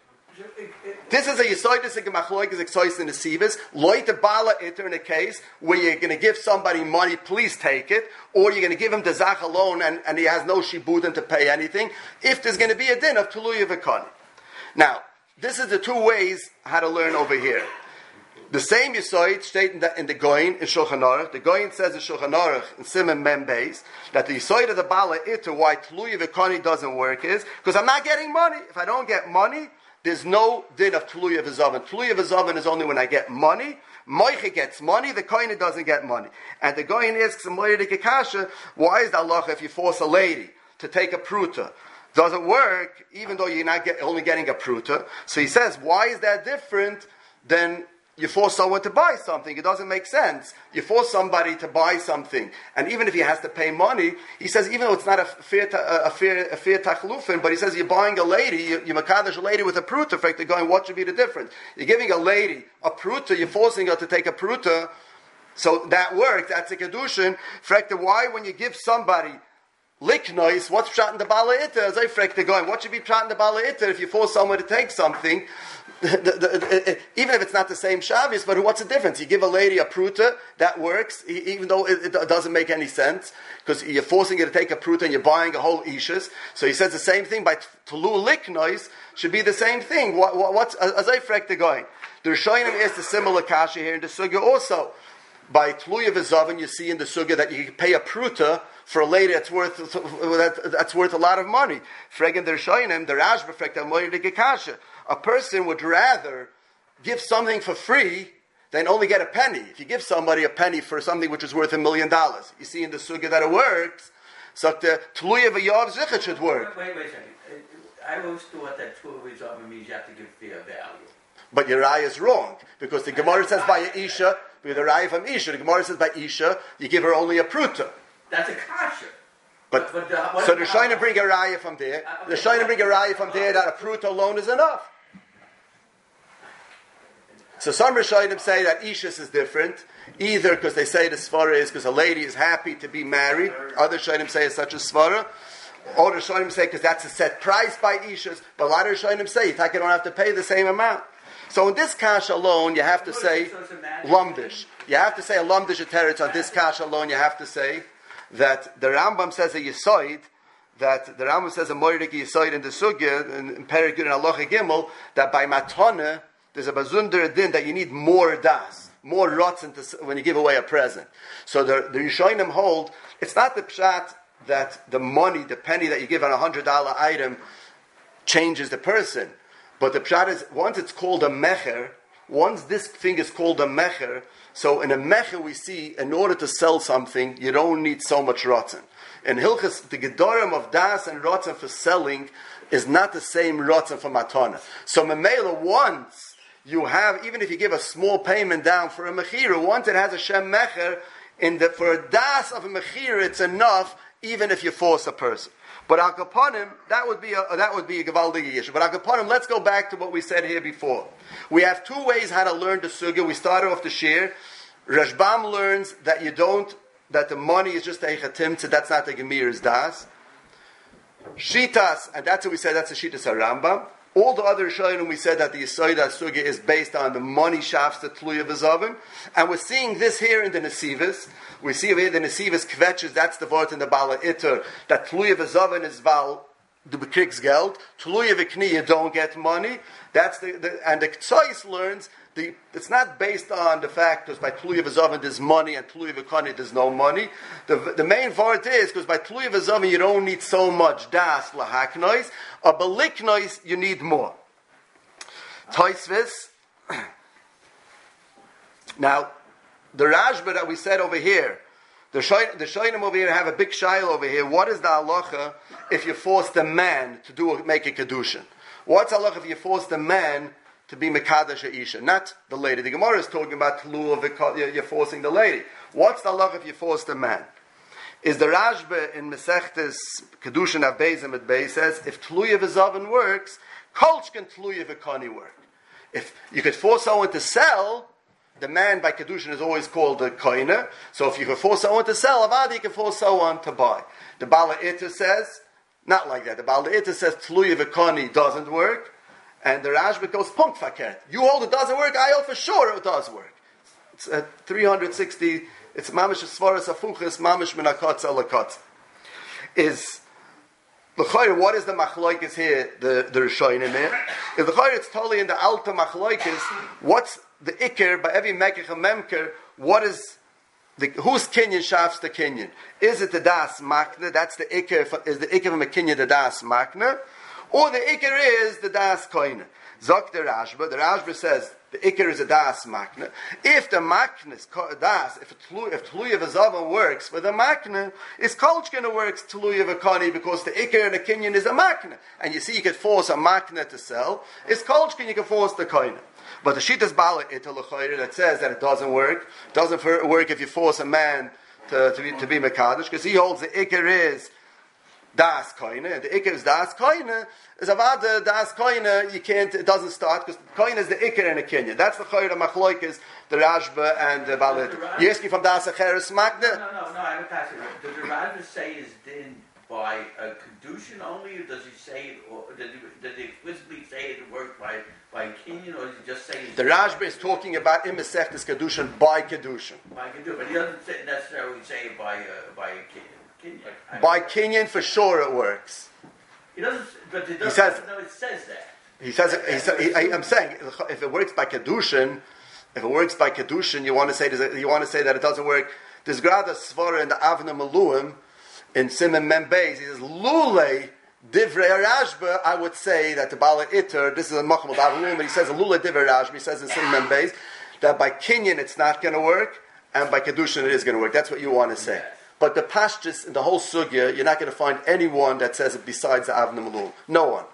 This is a yisoidus and gemachloikis exois in the sivis. Loit the bala iter in a case where you're going to give somebody money, please take it, or you're going to give him the zach alone and he has no shibudim to pay anything. If there's going to be a din of tuluya v'kani. Now, this is the two ways how to learn over here. The same yisoid stated in the Goyin in Shulchan Aruch. The Goyin says in Shulchan Aruch in Siman Mem Beis that the yisoid of the bala iter why tuluya v'kani doesn't work is because I'm not getting money. If I don't get money, there's no din of Tluya V'Zavin. Tluya V'Zavin is only when I get money. Moiche gets money, the kohen doesn't get money. And the kohen asks him, why is the halacha if you force a lady to take a pruta? Does it work even though you're not only getting a pruta? So he says, why is that different than you force someone to buy something? It doesn't make sense. You force somebody to buy something, and even if he has to pay money, he says, even though it's not a fair tachlufin, but he says you're buying a lady, you makadosh a lady with a pruta, fact, they're going, what should be the difference? You're giving a lady a pruta, you're forcing her to take a pruta, so that works, that's a kedushin. Fact, why when you give somebody liknois, what's pshat in the bala iter? As I freak, they're going, what should be pshat in the bala iter if you force someone to take something? Even if it's not the same Shabbos, but what's the difference? You give a lady a pruta, that works, even though it doesn't make any sense, because you're forcing her to take a pruta and you're buying a whole ishus. So he says the same thing by Tulu Liknois should be the same thing. What's as I freak the going? The Rishonim is the similar kasha here in the Sugya also. By Tluya V'Zavin, you see in the Sugya that you can pay a pruta for a lady that's worth a lot of money. Fregen the Rishonim, the Rashba frek the Moyer the Gekasha. A person would rather give something for free than only get a penny. If you give somebody a penny for something which is worth $1 million, you see in the sugya that it works. So the Tluya V'Yav Zichet should work. Wait a second. I always thought that Tluya V'Yav means you have to give fair value. But your raya is wrong, because the Gemara says by Isha, with the raya from Isha, the Gemara says by Isha, you give her only a pruta. That's a kasha. So the Shainim bring a raya from there. The Shainim bring a raya from there that a pruta alone is enough. So some Rishonim say that Ishus is different, either because they say the Svara is because a lady is happy to be married. Other Rishonim say it's such a Svara. Or the Rishonim say because that's a set price by Ishus. But a lot of Rishonim say you don't have to pay the same amount. So in this kash alone, you have to say lumdish. You have to say a lumdish teretz on this kash alone. You have to say that the Rambam says a yisoid, that the Rambam says a moiridik yisoid in the sugya in Perek Yud and Halacha Gimel, that by matana there's a bazunder din that you need more das, more rotzen when you give away a present. So the Rishonim hold it's not the pshat that the money, the penny that you give on $100 item changes the person. But the pshat is, once it's called a mecher, once this thing is called a mecher, so in a mecher we see, in order to sell something, you don't need so much rotzen. In Hilchas, the gedorim of das and rotzen for selling is not the same rotzen for matana. So memela, once you have, even if you give a small payment down for a mechira, once it has a shem mecher, for a das of a mechira, it's enough, even if you force a person. But al kapanim, that would be a gavaldig issue. But al kapanim, let's go back to what we said here before. We have two ways how to learn the sugya. We started off the shir. Rashbam learns that that the money is just a echatim, so that's not the gemir's das. Shitas, and that's what we said, that's the Shitas HaRambam. All the other Rishonim, we said that the Yisoid HaSugya is based on the money shafs, the Tluya V'Zavim. And we're seeing this here in the Nesivos. We see here the Nesivos kvetches, that's the word in the Bala Itter, that Tluya V'Zavim is Val du bekriegst Geld. Tluye v'kni, you don't get money. That's and the Ktsois learns, it's not based on the fact that by Tluye v'zavin there's money and Tluye v'kani there's no money. The main part is because by Tluye v'zavin you don't need so much das lahaknois, or beliknois you need more. Taisvis. Now, the Rashba that we said over here, the Shoinim over here have a big shail over here. What is the halacha if you force the man to make a kedushin? What's the halacha if you force the man to be mekadosh isha, not the lady? The Gemara is talking about you're forcing the lady. What's the halacha if you force the man? Is the Rashba in Masechtes kedushin Abeizim at Beis says if tluya v'zavin works, kolch can tluya v'kani work. If you could force someone to sell, the man by kedushin is always called a koine. So if you can force someone to sell, avadi you can force someone to buy. The Bala Ita says not like that. The Bala Ita says tluya v'kani doesn't work, and the Rashba goes punkt faket. You hold it doesn't work. I hold for sure it does work. It's 360. It's mamish svaras afuchas mamish minakotz alakotz. Is the chayr? What is the machlokes here? The Rishonim here. If the chayr it's totally in the alta machlokes, what's the ikir by every mekach and memker? What is whose kinyan shafts the kinyan? Is it the das makna? That's the ikir. Is the ikir of a kinyan the das makna, or the ikir is the das koine? Zok the Rashba. The Rashba says the ikir is a das makna. If the makna is das, if tluya v'zavon works for the makna, is kolchkina works tluya v'kani because the ikir and the kinyan is a makna. And you see, you can force a makna to sell. Is kolchkin you can force the koine. But the Shittas Bala Ita that says that it doesn't work if you force a man to be Mekadosh, because he holds the Iker is Das Koine, and the Iker is Das Koine, is Avada Das Koine, it doesn't start, because Koine is the Iker in a Kenya. That's the Chayra Machloikis, the Rashba, and the Bala Ita. You asking from Das Acheres Magna? No, I have a question. Does the Rashba say is din by a kedushin only, or does he say it, or does he explicitly say it works by kinyan, or does he just say it? The Rashba is talking about imesechtes kedushin by kedushin. By kedushin, but he doesn't necessarily say it by kinyan. By kinyan, for sure it works. He doesn't, but it doesn't. He says, no, it says that. He says. I'm saying if it works by kedushin, you want to say that it doesn't work. There's grada svara in the Avna Maluim. In Simon Membeis, he says, Lule Divrei Rashba, I would say that the Bala Iter, this is a Machmal Davum, but he says, Lule Divrei Rashba, he says in Simon Membeis, that by Kinyan it's not going to work, and by Kedushin it is going to work. That's what you want to say. Yes. But the Pashtus, in the whole Sugya, you're not going to find anyone that says it besides the Avna Malum. No one.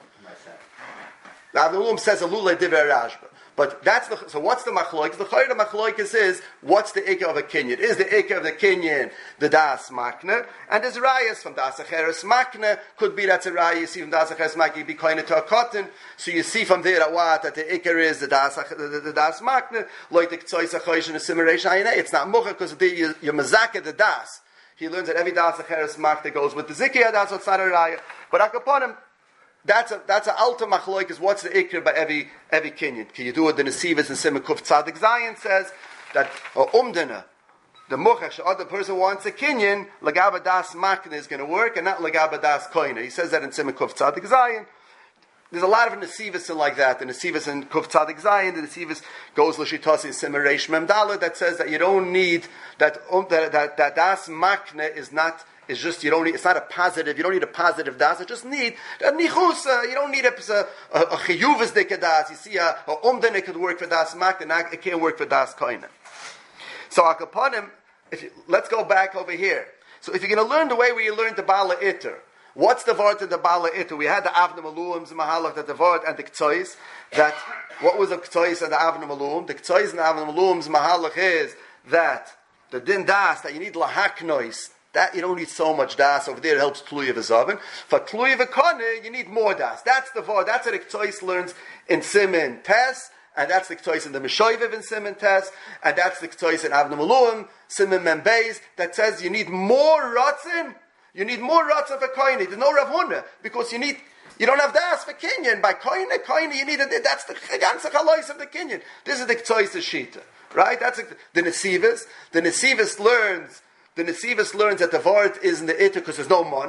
The Avna Malum says, Lule Divrei Rashba. But so what's the machloikis? The chayr machloikis is what's the ikka of a kinyan? Is the ikka of the kinyan the das makna? And there's rayas from das acheres makna. Could be that's a raya. You see from das acheres makna, you be koine to a cotton. So you see from there that the ikka is the das makna. Like the ktsois achoish and the simulation. It's not mucha because you're mazaka the das. He learns that every das acheres makna goes with the zikiyah. That's what's not a raya. But akaponim. That's an alta machloik is what's the ikr by every kinyan. Can you do it? The Nesivas and Simikuf Tzadik Zion says that umdana, the muchach, the other person wants a kinyan, lagaba das makna is going to work and not lagaba das koina. He says that in Simikuf Tzadik Zion. There's a lot of Nesivas like that. The Nesivas in Kuf Tzadik Zion, the Nesivas goes l'shitasi in Simareish Memdala that says that you don't need that das makna is not. It's just you don't need. It's not a positive. You don't need a positive das. You just need a nichus. You don't need a chiyuvas dekadas. You see a umdan could work for das mak, and it can't work for das koina. So akaponim. Let's go back over here. So if you're going to learn the way we learned the Bala Iter, what's the vart of the Bala Iter? We had the Avna Maluim's Mahalach, that the vart and the Ktsois. That what was the Ktsois and the Avna Maluim? The Ktsois and the Avna Maluim's Mahalach is that the din das that you need lahaknois. That you don't need so much das over there. It helps tluya v'zavin. For tluya v'kane, you need more das. That's the vod. That's what the Ktsois learns in Simin Tes, and that's the Ktsois in the Meshoiviv in Simin Tes, and that's the Ktsois in Avna Maluim, Simin Membeis, that says you need more ratzin. You need more ratzin for koine. There's no Rav Huna because you don't have das for kinyan. By koine, you need that's the ganze chalois of the kinyan. This is the Ktsois shita, right? That's the Nesivas. The Nesivas learns that the vart is in the iter because there's no money.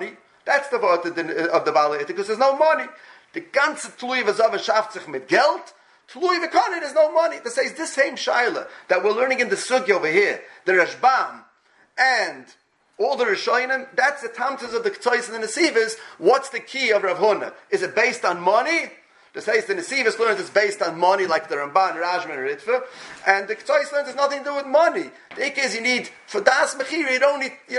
That's the word of the Bala Iter, because there's no money. The ganze Tlui v'Zava schafft sich mit Geld. Tlui v'Kani, there's no money. That says this same Shaila that we're learning in the Sugi over here, the Rashbam, and all the Rishonim, that's the Tamtas of the K'tzais and the Nesivas. What's the key of Rav Huna? Is it based on money? The says the Nesivas learns it's based on money, like the Ramban, Rajman, and Ritva, and the K'tzais learns it's nothing to do with money. The Ik is you need for Das Mechira, you don't need a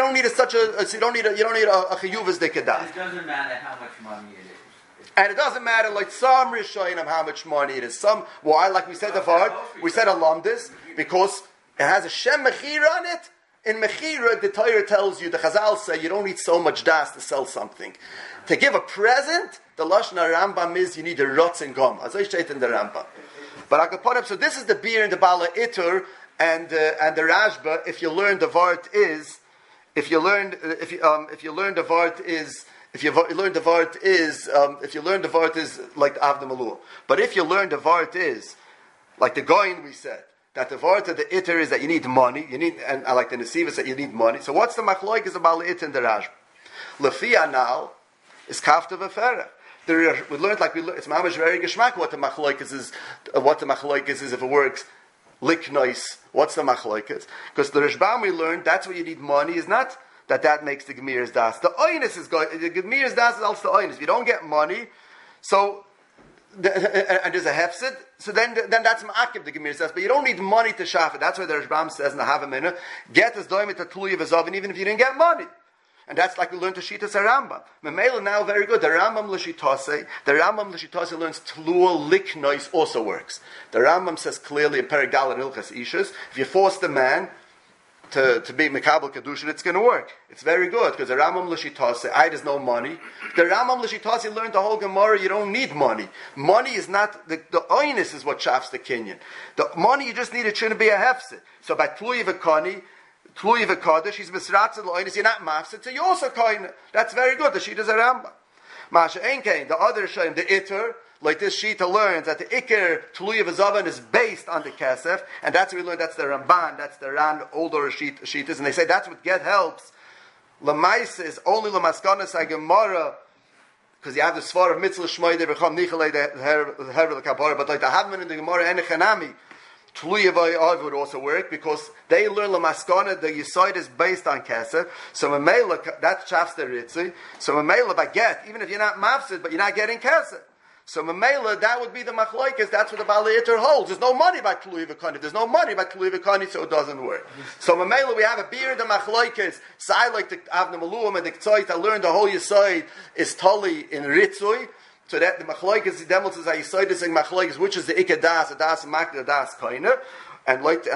chiyuv as dikadas. It doesn't matter how much money it is. And it doesn't matter, like some Rishonim, how much money it is. Some, why? Like we said before, we said alumdus, because it has a Shem Mechira on it. In Mechira, the Torah tells you, the Chazal say, you don't need so much das to sell something. To give a present, the Lashon Rambam is, you need a Rotz and Gom. As I state in the Rambam. But I could put up, so this is the beer in the Bala Itur, and the Rashba, if you learn the Vart is, if you learn the Vart is like the Avda Malua. But if you learn the Vart is, like the Goyin we said, that the Vart of the Itter is that you need money, and like the Nesivas that you need money. So what's the Machloik is about the Itter and the Rashba? Lefia now is Kafta V'Ferach. We learned, it's mamash very geschmack what the Machloik is if it works. Liknois. What's the Machloik? Because the Rashbam we learned, that's what you need money, is not that makes the Gemir's Das. The Oinus is going, the Gemir's Das is also the Oinus. If you don't get money, so, and there's a hefsid, so then that's ma'akib the Gemir's Das. But you don't need money to shafet. That's why the Rashbam says in the Havamina, get as doimit a tluyi v'zovin, even if you didn't get money. And that's like we learned to Shitas Rambam. Memela now very good. The Rambam L'Shitase learns Tlua Liknois also works. The Rambam says clearly in Perigal and Ilchas Ishus, if you force the man to be Mekabel Kedushin, it's going to work. It's very good, because the Rambam L'Shitase, there's no money. The Rambam L'Shitase learned the whole Gemara, you don't need money. Money is not, the oinus is what shafts the Kinyan. The money you just need, it shouldn't be a hefset. So by Tlui V'Kani, Tlui v'kodesh, he's misratzed l'oinus, you're not mafsid, so you also koine. That's very good, the sheet is a Rambam. Masha Enkein, the other Shem, the Itter, like this Shita learns that the Iker Tlui v'zavan is based on the Kesef, and that's what we learned, that's the Ramban, that's the Ran, older Shitas, and they say that's what get helps. L'mais is only l'maskanas ha-gemara, because you have the Svar of Mitzvah Shmoyde, v'cham nichalei the Hervel Kabara, but like the Havman in the Gemara, Enechanami, Tluyavai would also work because they learn Lamaskana, the Yisoid is based on Kesef. So Mamela, that chafs the Ritzi. So Mamela, by get, even if you're not Mafsid, but you're not getting Kesef. So Mamela, that would be the Machloikas, that's what the Bali Itter holds. There's no money by Tluyavakani. There's no money by Tluyavakani, so it doesn't work. So Mamela, we have a beer in the Machloikas. Sai like the Avna Maluam and the Ktsoit, I learned the whole Yisoid is Tali in Ritzui. So that the Machloikas, the demonstrates that Yisoidus and Machloikas, which is the Ikedas, the Das Makda, Das Koine. And later,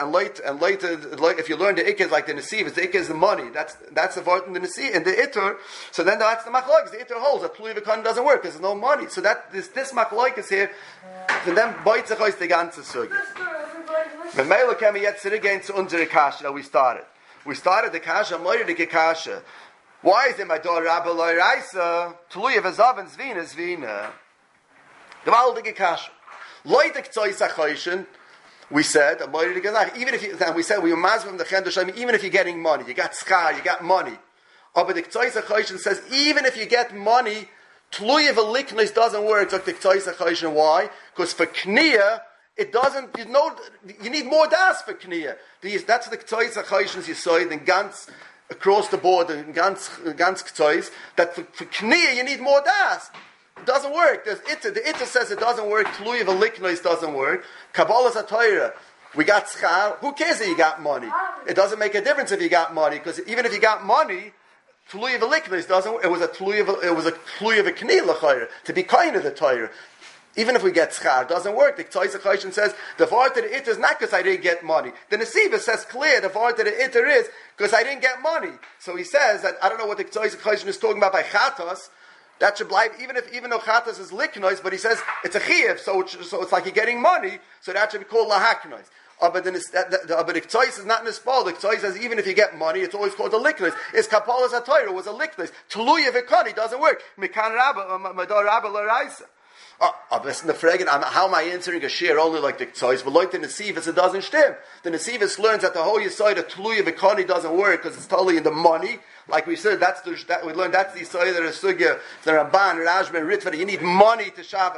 if you learn the Ikkas like the Nesivas, the Ikkas is the money. That's the part in the Nesiv, in the Itter. So then that's the Machloikas. The Itter holds that Tlui V'Kon doesn't work because there's no money. So that this Machloikas here, and then bites the ganze Sugi. When Mela came yet sit against unsere Kasha that we started. We started the Kasha, Moirike Kasha. Why is it my daughter Rabbi Loi Raisa? Tlui V'Zav Zvina. The Valdige Kasha. Loitek Tzoi Sachoishin. We said, even if you, and we said we were mazvim the chendosh, even if you're getting money, you got schar, you got money. But the Ktsois HaChoshen says, even if you get money, Tluya v'liknis doesn't work like the Ktsois HaChoshen. Why? Because for Kniya, it doesn't, you need more das for Kniya. That's the Ktsois HaChoshen's Yisoid and Gantz, across the board, and Gantz Ktsois, that for Kniya you need more das. It doesn't work. The Itter says it doesn't work. Tluya v'liknois doesn't work. Kabbalah's a Torah. We got schar. Who cares if you got money? It doesn't make a difference if you got money, because even if you got money, Tluya v'liknois doesn't. It was a Tluya v'kni l'chayra to be kind of the Torah. Even if we get schar, it doesn't work. The Ktsois HaChoshen says the vart of the Itter is not because I didn't get money. The Nesivah says clear the vart of the Itter is because I didn't get money. So he says that I don't know what the Ktsois HaChoshen is talking about by chatos. That should blind, even though chatas is liknois, but he says it's a chiyuv, so it's like you're getting money, so that should be called lahaknois. But the ktsois is not in this ball. The ktsois says even if you get money, it's always called a liknois. It's kapolas atayra was a liknois. Tluya v'kani doesn't work. Mikan rabba madar rabba l'raisa. listen, the Fregan, how am I answering a share only like the Tzois? But like the Nesivus, it doesn't stem. The Nesivus learns that the whole Yisai, the Tluya Vikani doesn't work because it's totally in the money. Like we said, we learned that's the Yisai, the Sugya, the Ramban, Rajman, Ritva. You need money to shav a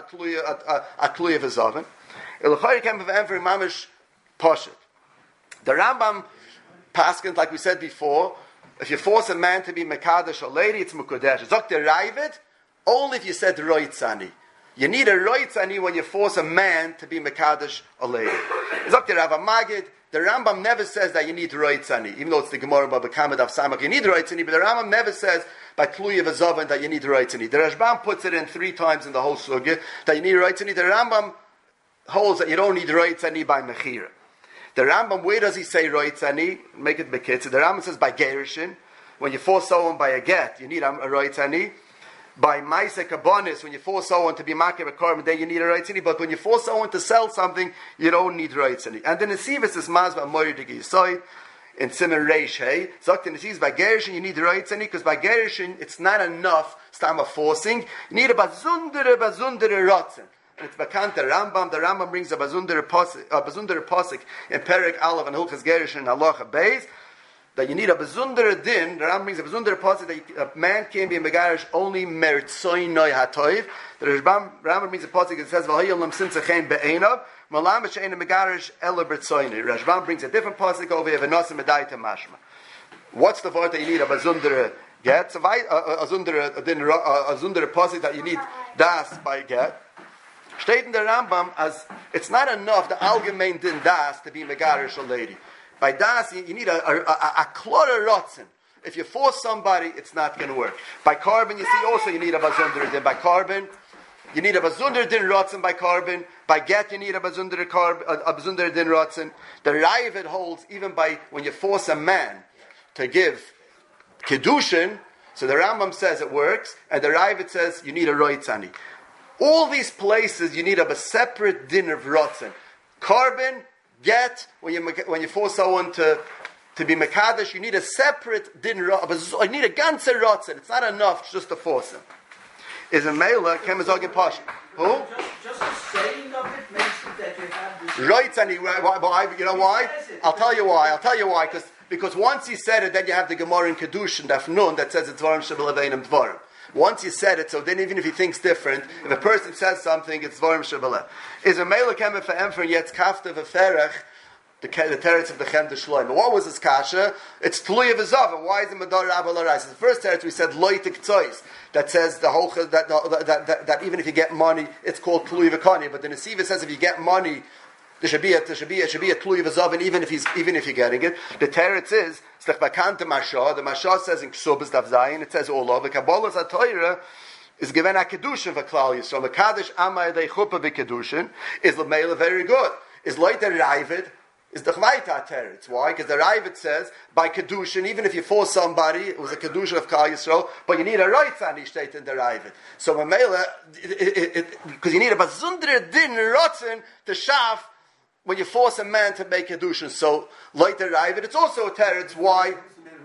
Tluya Vizavin. Elachari came with Emfer Mamish Poshet. The Rambam paskins, like we said before, if you force a man to be Mekadesh or lady, it's Mukodesh. Zok the Ravid, only if you said Roitzani. You need a Roitzani when you force a man to be Mekadesh or lady. Zok the Rav Magid, the Rambam never says that you need Roitzani, even though it's the Gemara Baba Kamad of Samach, you need Roitzani, but the Rambam never says by Kluya Vazovin that you need Roitzani. The Rashbam puts it in 3 times in the whole Sugya that you need Roitzani. The Rambam holds that you don't need Roitzani by Mechira. The Rambam, where does he say Roitzani? Make it Bekitz. The Rambam says by Gerishin. When you force someone by a get, you need a Roitzani. By Maise Kabonis, when you force someone to be Makir Korban, then you need a Roitzani. But when you force someone to sell something, you don't need Roitzani. And the Nesivus is Mazva Moiri de Gisoy in Simon Reish Hey. Zok the Nesivus, by Gerishin, you need Roitzani, because by Gerishin, it's not enough stam of forcing. You need a Bazundere Rotzen. And it's Bakant the Rambam. The Rambam brings a Bazundere Posik in Perek Aleph and Hilchas Gerishin and Halacha Beis. That you need a Bazundere Din. The Rambam brings a Bazundere Posik that a man can be in Megarish only Mertzoy Noi HaToiv. The Rambam brings a Posik that says V'hayil Lam Simtzachein Be'einav Malam B'Shein Megarish Ela Bertzoyni. Rashbam brings a different Posik over here V'nosim Medayta Mashma. What's the word that you need a Bazundere get? A Bazundere Posik that you need Das by get. Steht in der Rambam as it's not enough the allgemein din das to be megarish a lady. By das you need a klorer rotzen. If you force somebody, it's not going to work. By carbon, you see also you need a bazunder din. By carbon, you need a bazunder din rotzen by carbon. By get, you need a bazunder din rotzen. The Ravid holds even by when you force a man to give kedushin. So the Rambam says it works, and the Ravid says you need a roitzani. All these places you need a separate din of rotzen. Carbon, get, when you force someone to be mekadesh, you need a separate din. You need a ganze rotzen. It's not enough just to force him. Is a mela kemazogin pasha. Who? Just the saying of it makes it that you have this. Roitzani. You know why? I'll tell you why. Because once he said it, then you have the Gemara in Kedushin Daf Nun that says it's Dvarim Shebelevenim Dvarim. Once you said it, so then even if he thinks different, if a person says something, it's Dvarim Shebelev. Is a Mela Kemen for Emfer Yetz Kafta V'Ferech, the teretz of the Chem de Shloim. What was this kasha? It's Tluya V'Zav. And why is it Madar Rabba Larais? The first teretz we said Loitik Tzois, that says the whole that even if you get money, it's called Tluya V'Kani. But the Nesiva says if you get money, there should be a Tluya V'Zav, and even if you're getting it, the teretz is the Mashah says in Ksubas Dav Zayin, it says all over Kabbalah Zatoira is given a kedushin for Klal Yisrael. The Kaddish Amay Dei Chuppah B'Kedushin is the Mela very good. Is like the Ravid is the Chvaita teretz. Why? Because the Ravid says by kedushin, even if you force somebody, it was a kedushin of Klal Yisrael, but you need a right tzani state in the Ravid. So a Mela, because you need a bazundre din rotzen to shaf. When you force a man to make kedushin, so like the Ravid, it's also a teretz. Why?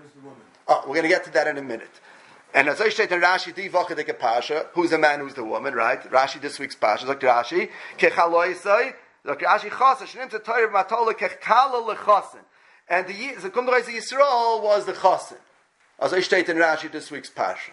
Oh, we're going to get to that in a minute. And as I said in Rashi, the pasha, who's the man, who's the woman, right? Rashi this week's pasha, like Rashi, kechaloisai, like Rashi chasa, shnim to Torah matola kechala lechasen, and the Kumdreis Yisrael was the chasen. As I stated in Rashi this week's pasha.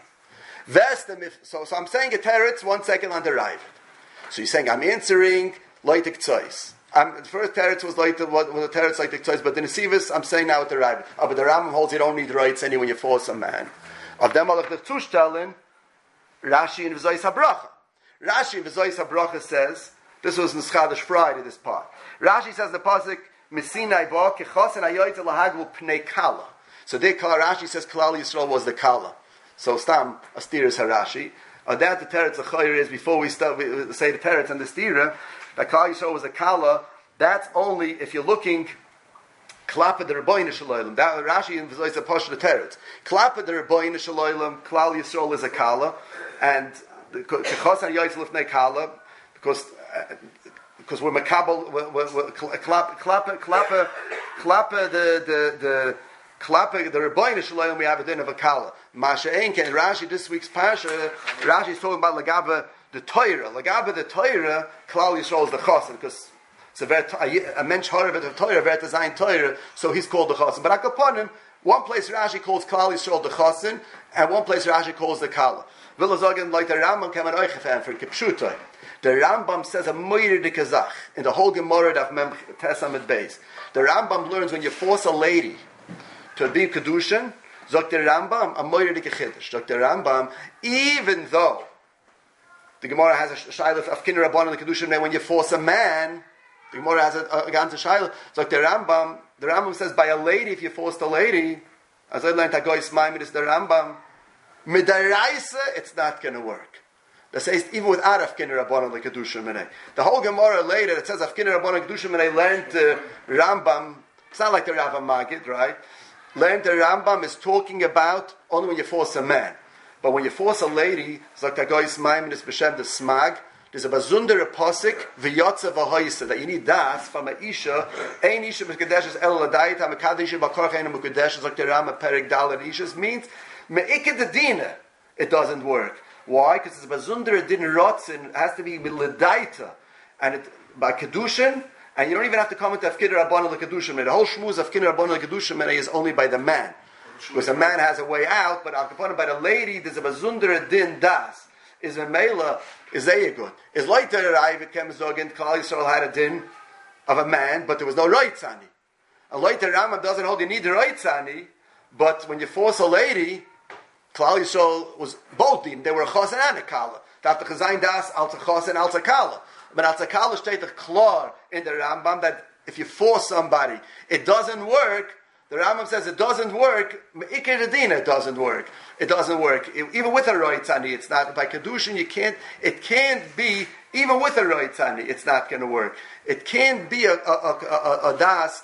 So I'm saying a teretz 1 second on the Ravid. So you're saying I'm answering loitik tzois. The first teretz was like the teretz like the tzois, but the Nesivus I'm saying now with the Ravid. But the Rambam holds you don't need rights any when you force a man. Of them all of the Tushtalin, Rashi and V'zois HaBracha. Rashi and V'zois HaBracha says, this was in Schadash Friday, this part. Rashi says the pasuk Mesinai ba kechasen ayoyte lahagul pnei kala. So they call Rashi says Klal Yisrael was the kala. So stam astir is Harashi. That the teretz achayir is before we say the teretz and the stira. That Klal Yisrael was a kala. That's only if you're looking. Klapa the Rebbeinu Shalom. That Rashi and V'zois HaPasha the teretz. Klapa the Rebbeinu Shalom. Klal Yisrael is a kala, and kechasen ayoyte lifnei kala because we're makabel, we're klapper the Rebbeinu Shalom. We have a din of a kala. Masha Enke and Rashi this week's pasha. Rashi is talking about Lagaba the Torah, Lagabe the Torah, Klal Yisrael is the Chosin, because it's a mensch haravet of Torah, Vert Zayin Torah, so he's called the Chosin. But Akaponim, one place Rashi calls Klal Yisrael the Chosin, and one place Rashi calls the Kala. Villazogen, like the Rambam came an Oichefan for Kipshutai. The Rambam says a Moira de Kazach, in the whole Gemara of Mem Tesamid Beis. The Rambam learns when you force a lady to be Kedushin, Zok the Rambam, a Moira de Kechiddush. Zok the Rambam, even though the Gemara has a Shaila of Kinner Rabban and the Kedushin, when you force a man, the Gemara has a Ganta Shaila. Zok the Rambam says by a lady, if you forced a lady, as I learned Hagoyis Maimidis the Rambam, Midaraisa, it's not going to work. That says even without Afkinner Rabbanon like Kedusha Minay. The whole Gemara later it says Afkinner Rabbanon Kedusha Minay learned Rambam. It's not like the Rav Magid, right? Learned the Rambam is talking about only when you force a man, but when you force a lady, it's like the Goyis Maimonides B'Shem the Smag. There's a bazunder aposik v'yotza v'hoysa that you need das from a isha. Ein isha mekadeshes el ladayit hamekadeshes b'korach ein mekadeshes like the Rambam Perik Dalet Ishas means meiked the dina. It doesn't work. Why? Because it's a bazunder din rotzin has to be miledaita, and it by kedushin, and you don't even have to come into afkid rabbanon lekedushin. The whole shmuz of afkid rabbanon lekedushin is only by the man, because a man has a way out, but by the lady there's a bazunder din das. Is a mela is a good. Is later Ravid Kemzogin Klal Yisrael had a din of a man, but there was no roitzani. And later Rambam doesn't hold you need the roitzani, but when you force a lady. Klal Yisrael was both din. They were a chosen and a kala. That the chazayin das al chosen al kala. But al kala state the klor in the Rambam that if you force somebody, it doesn't work. The Rambam says it doesn't work. Me'ikir adina, it doesn't work. It doesn't work. Even with a roitzani, it's not. By kedushin, you can't. It can't be even with a roitzani. It's not going to work. It can't be a das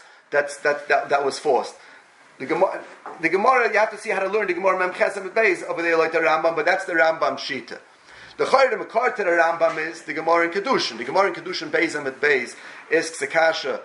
that was forced. The Gemara, you have to see how to learn the Gemara Mem Chesed Beis over there like the Rambam, but that's the Rambam Shita. The Chayre Makar to the Rambam is the Gemara in Kedushin. The Gemara in Kedushin Beis Amid Beis is Ksakasha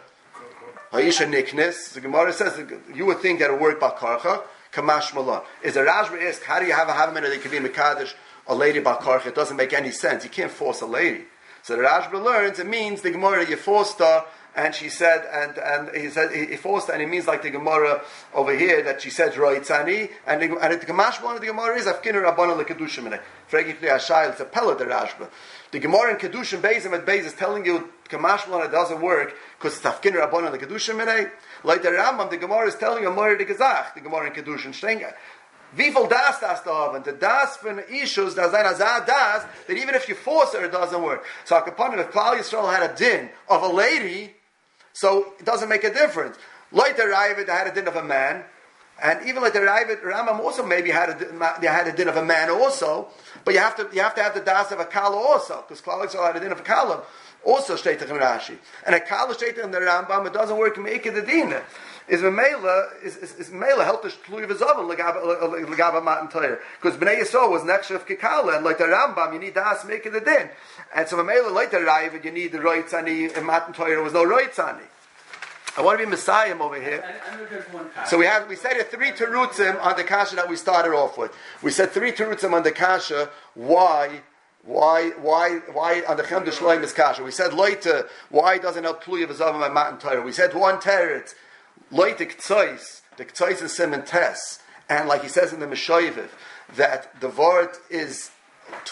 Haisha Niknis. The Gemara says you would think that it would work Bakarcha Kamash Malon. Is a Rashba ask how do you have a Havamina that can be Mekadesh a lady Bakarcha? It doesn't make any sense. You can't force a lady. So the Rashba learns it means the Gemara you forced her. And she said, and he said, he forced, and it means like the Gemara over here that she said roitzani, and the Gemash one of the Gemara is afkiner rabbanon lekedushim minay. Fregi kli hashayil, it's a pella the Rashba. The Gemara in Kedushim Beis and Beis is telling you Gemash one it doesn't work because it's afkiner rabbanon lekedushim minay. Like the Rambam, the Gemara is telling you Moira de Gezach, the Gemara in Kedushim Strenga. Wie viel das to haben? The das von Ishus, das ein azad das, that even if you force her, it doesn't work. So upon it, if Klal Yisrael had a din of a lady. So it doesn't make a difference. Later Ravid had a din of a man, and even later Ravid Rambam also maybe had a din of a man also. But you have to have the das of a kala also, because Klal Yisrael had a din of a kala also straight to Rashi. And a kala straight in the Rambam it doesn't work. Make it the din. Is Mela helter tluy v'zavan legava matan Torah because Bnei Yisrael was nechshav kikala and like the Rambam you need das make it the din and so Mela later Ravid you need the roitzani in matan Torah there was no roitzani. I want to be Messiah over here. So we said 3 terutzim on the kasha that we started off with. We said 3 terutzim on the kasha. Why on the Chem de Shloim is kasha? We said later why doesn't help tluy v'zavan by matan Torah? We said one teretz. Loit the K'tzois is Simon Tess, and like he says in the Meshoyeviv, that the Vart is the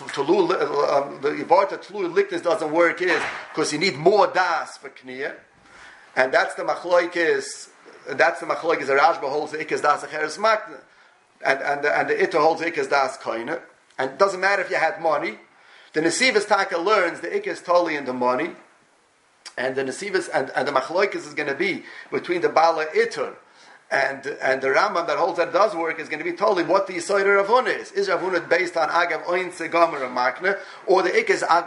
Vart to Tlu Liknis doesn't work is because you need more das for Kniya, and that's the Machloikis. That's the Machloikis. The Rashba holds the Ikas das Acheres Makna, and the Ita holds the Ikas das Koine, and it doesn't matter if you had money. The Nesivas Taka learns the Ikas totally in the money. And the Nesivas and the Machloikis is going to be between the Bala Itur and the Rambam that holds that does work is going to be totally what the Yisoyer Ravuna is. Is Ravuna based on Agav Oin Segomer or Makna, or the Ik is or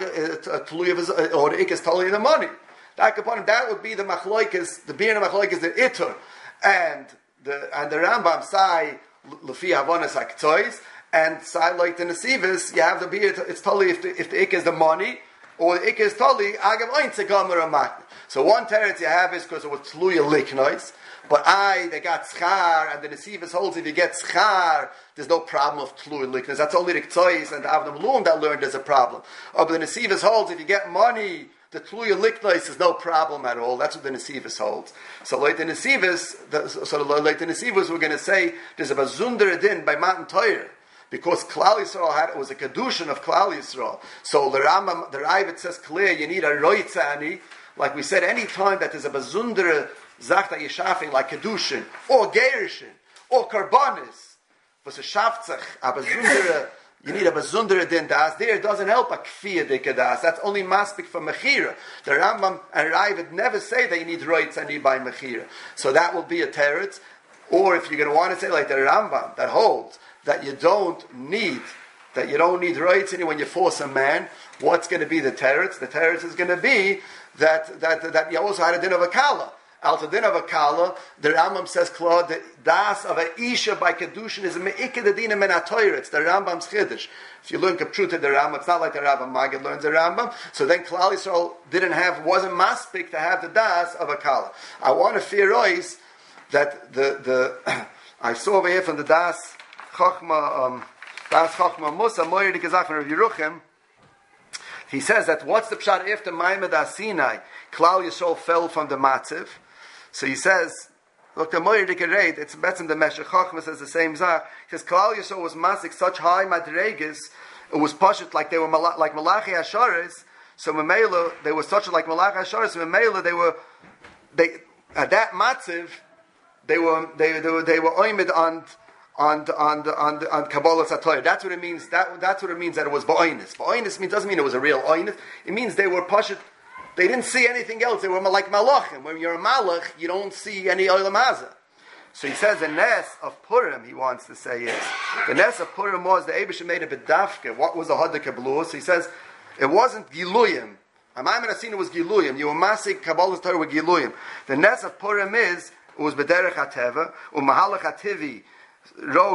the Ik is totally the money? That would be the Machloikis, the Beer Machloikis, the Itur, and the Rambam Sai Lefi Havonas Aktois, and Sai like the Nesivas, you have the Beer. It's totally if the Ik is the money. Or the ik is totally agav ein tzegamer amakna. So one teretz you have is because it was tluya liknois. But they got schar, and the Nesivus holds if you get schar, there's no problem of tluya liknois. That's only the Ktsois and the Avnei Malum that learned there's a problem. But the Nesivus holds if you get money, the tluya liknois is no problem at all. That's what the Nesivus holds. So like the Nesivus, we're going to say there's a bazundar din by Matan Torah. Because Klal Yisrael was a kedushin of Klal Yisrael. So the Rambam, the Ravid says clear, you need a roitzani. Like we said, any time that there's a bazundra zachta yishafing like kedushin or gerishin or karbanis, was a shaftzach a bazundra. You need a bazundra din das. There it doesn't help a kfiyah dikadas. That's only maspik for mechira. The Rambam and Ravid never say that you need roitzani by mechira. So that will be a teretz. Or if you're going to want to say like the Rambam that holds that you don't need rights when you force a man, what's going to be the teretz? The teretz is going to be that you also had a din of a kala. Al din of a kala, the Rambam says, Claude, the das of a isha by kedushin is a me'ikah the din of menatoyer. It's the Rambam's chiddush. If you learn kaptrut to the Rambam, it's not like the Rambam Magid learns the Rambam. So then Klal Yisrael wasn't maspik to have the das of a kala. I want to theorize that I saw over here from the das Chachma Musa Moyer di Gezach from Rav Yeruchim. He says that what's the pshat after Maimed Sinai? Klal Yisrael fell from the matziv. So he says, look, the Moyer di Gereid, it's better than the Meshech Chachma says the same zach. He says Klal Yisrael was masik such high madreges, it was pashut like they were like Malachi Asharis. So Memela, they were such like Malachi Asharis. Memela, they at that matziv, they were oimid on Kabbalah Satoyer. That's what it means. That's what it means that it was ba'oinus. Ba'oinus doesn't mean it was a real oinus. It means they were pashut. They didn't see anything else. They were like malachim. When you're a malach, you don't see any olam hazeh. So he says the nes of Purim. He wants to say is the nes of Purim was the Eibush made a bedafka. What was the hadika blue? So he says it wasn't giluyim. Amayim Asina was giluyim. You were masik Kabbalah Satoyer with giluyim. The nes of Purim is it was bederech hateva u'mahalach hativi. The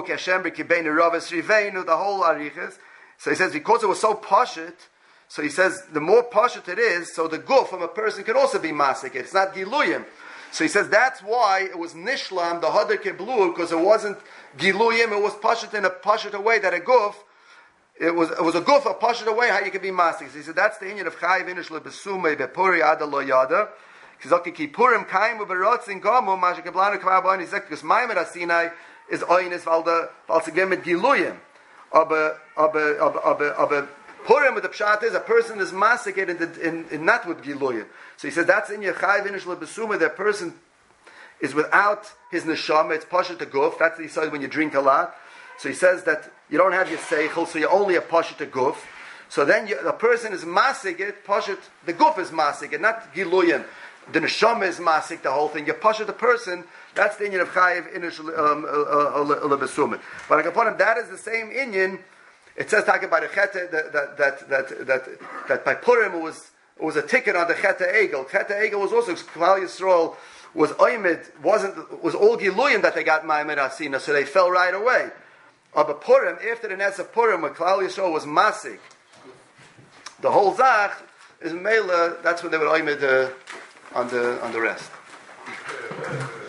whole arichas. So he says because it was so pashut. So he says the more pashut it is, so the guf from a person could also be masik. It's not giluyim. So he says that's why it was nishlam the hadar keblu because it wasn't giluyim. It was pashut in a pashut away that a guf. It was a guf a pashut away how you could be masik. So he said that's the inyan of chayiv inish lebesume bepuri ada lo yada. Because Purim kaim uberotzin gomu mashikablanu kavabani zek because Maimed Asinai is oinus weil sie gehen mit Giluyim. Aber Purim with the pshat is a person is massacred in not with Giluyim. So he says that's in your chayv inish lebesuma. That person is without his neshama. It's pasha to guf. That's the side when you drink a lot. So he says that you don't have your seichel, so you're only a pasha to guf. So then the person is massacred. Pasha the guf is massacred, not Giluyim. The neshama is masik, the whole thing. You pasha the person. That's the inyan of chayiv inish lebesuma. But upon him, that is the same inyan. It says talking about the cheta that by Purim it was a ticket on the cheta egel. Cheta egel was also Klal Yisrael was oimid was all giluyim that they got Maimed Asina, so they fell right away. But Purim after the Ness of Purim, when Klal Yisrael was masik, the whole zach is mela. That's when they were oimid on the rest.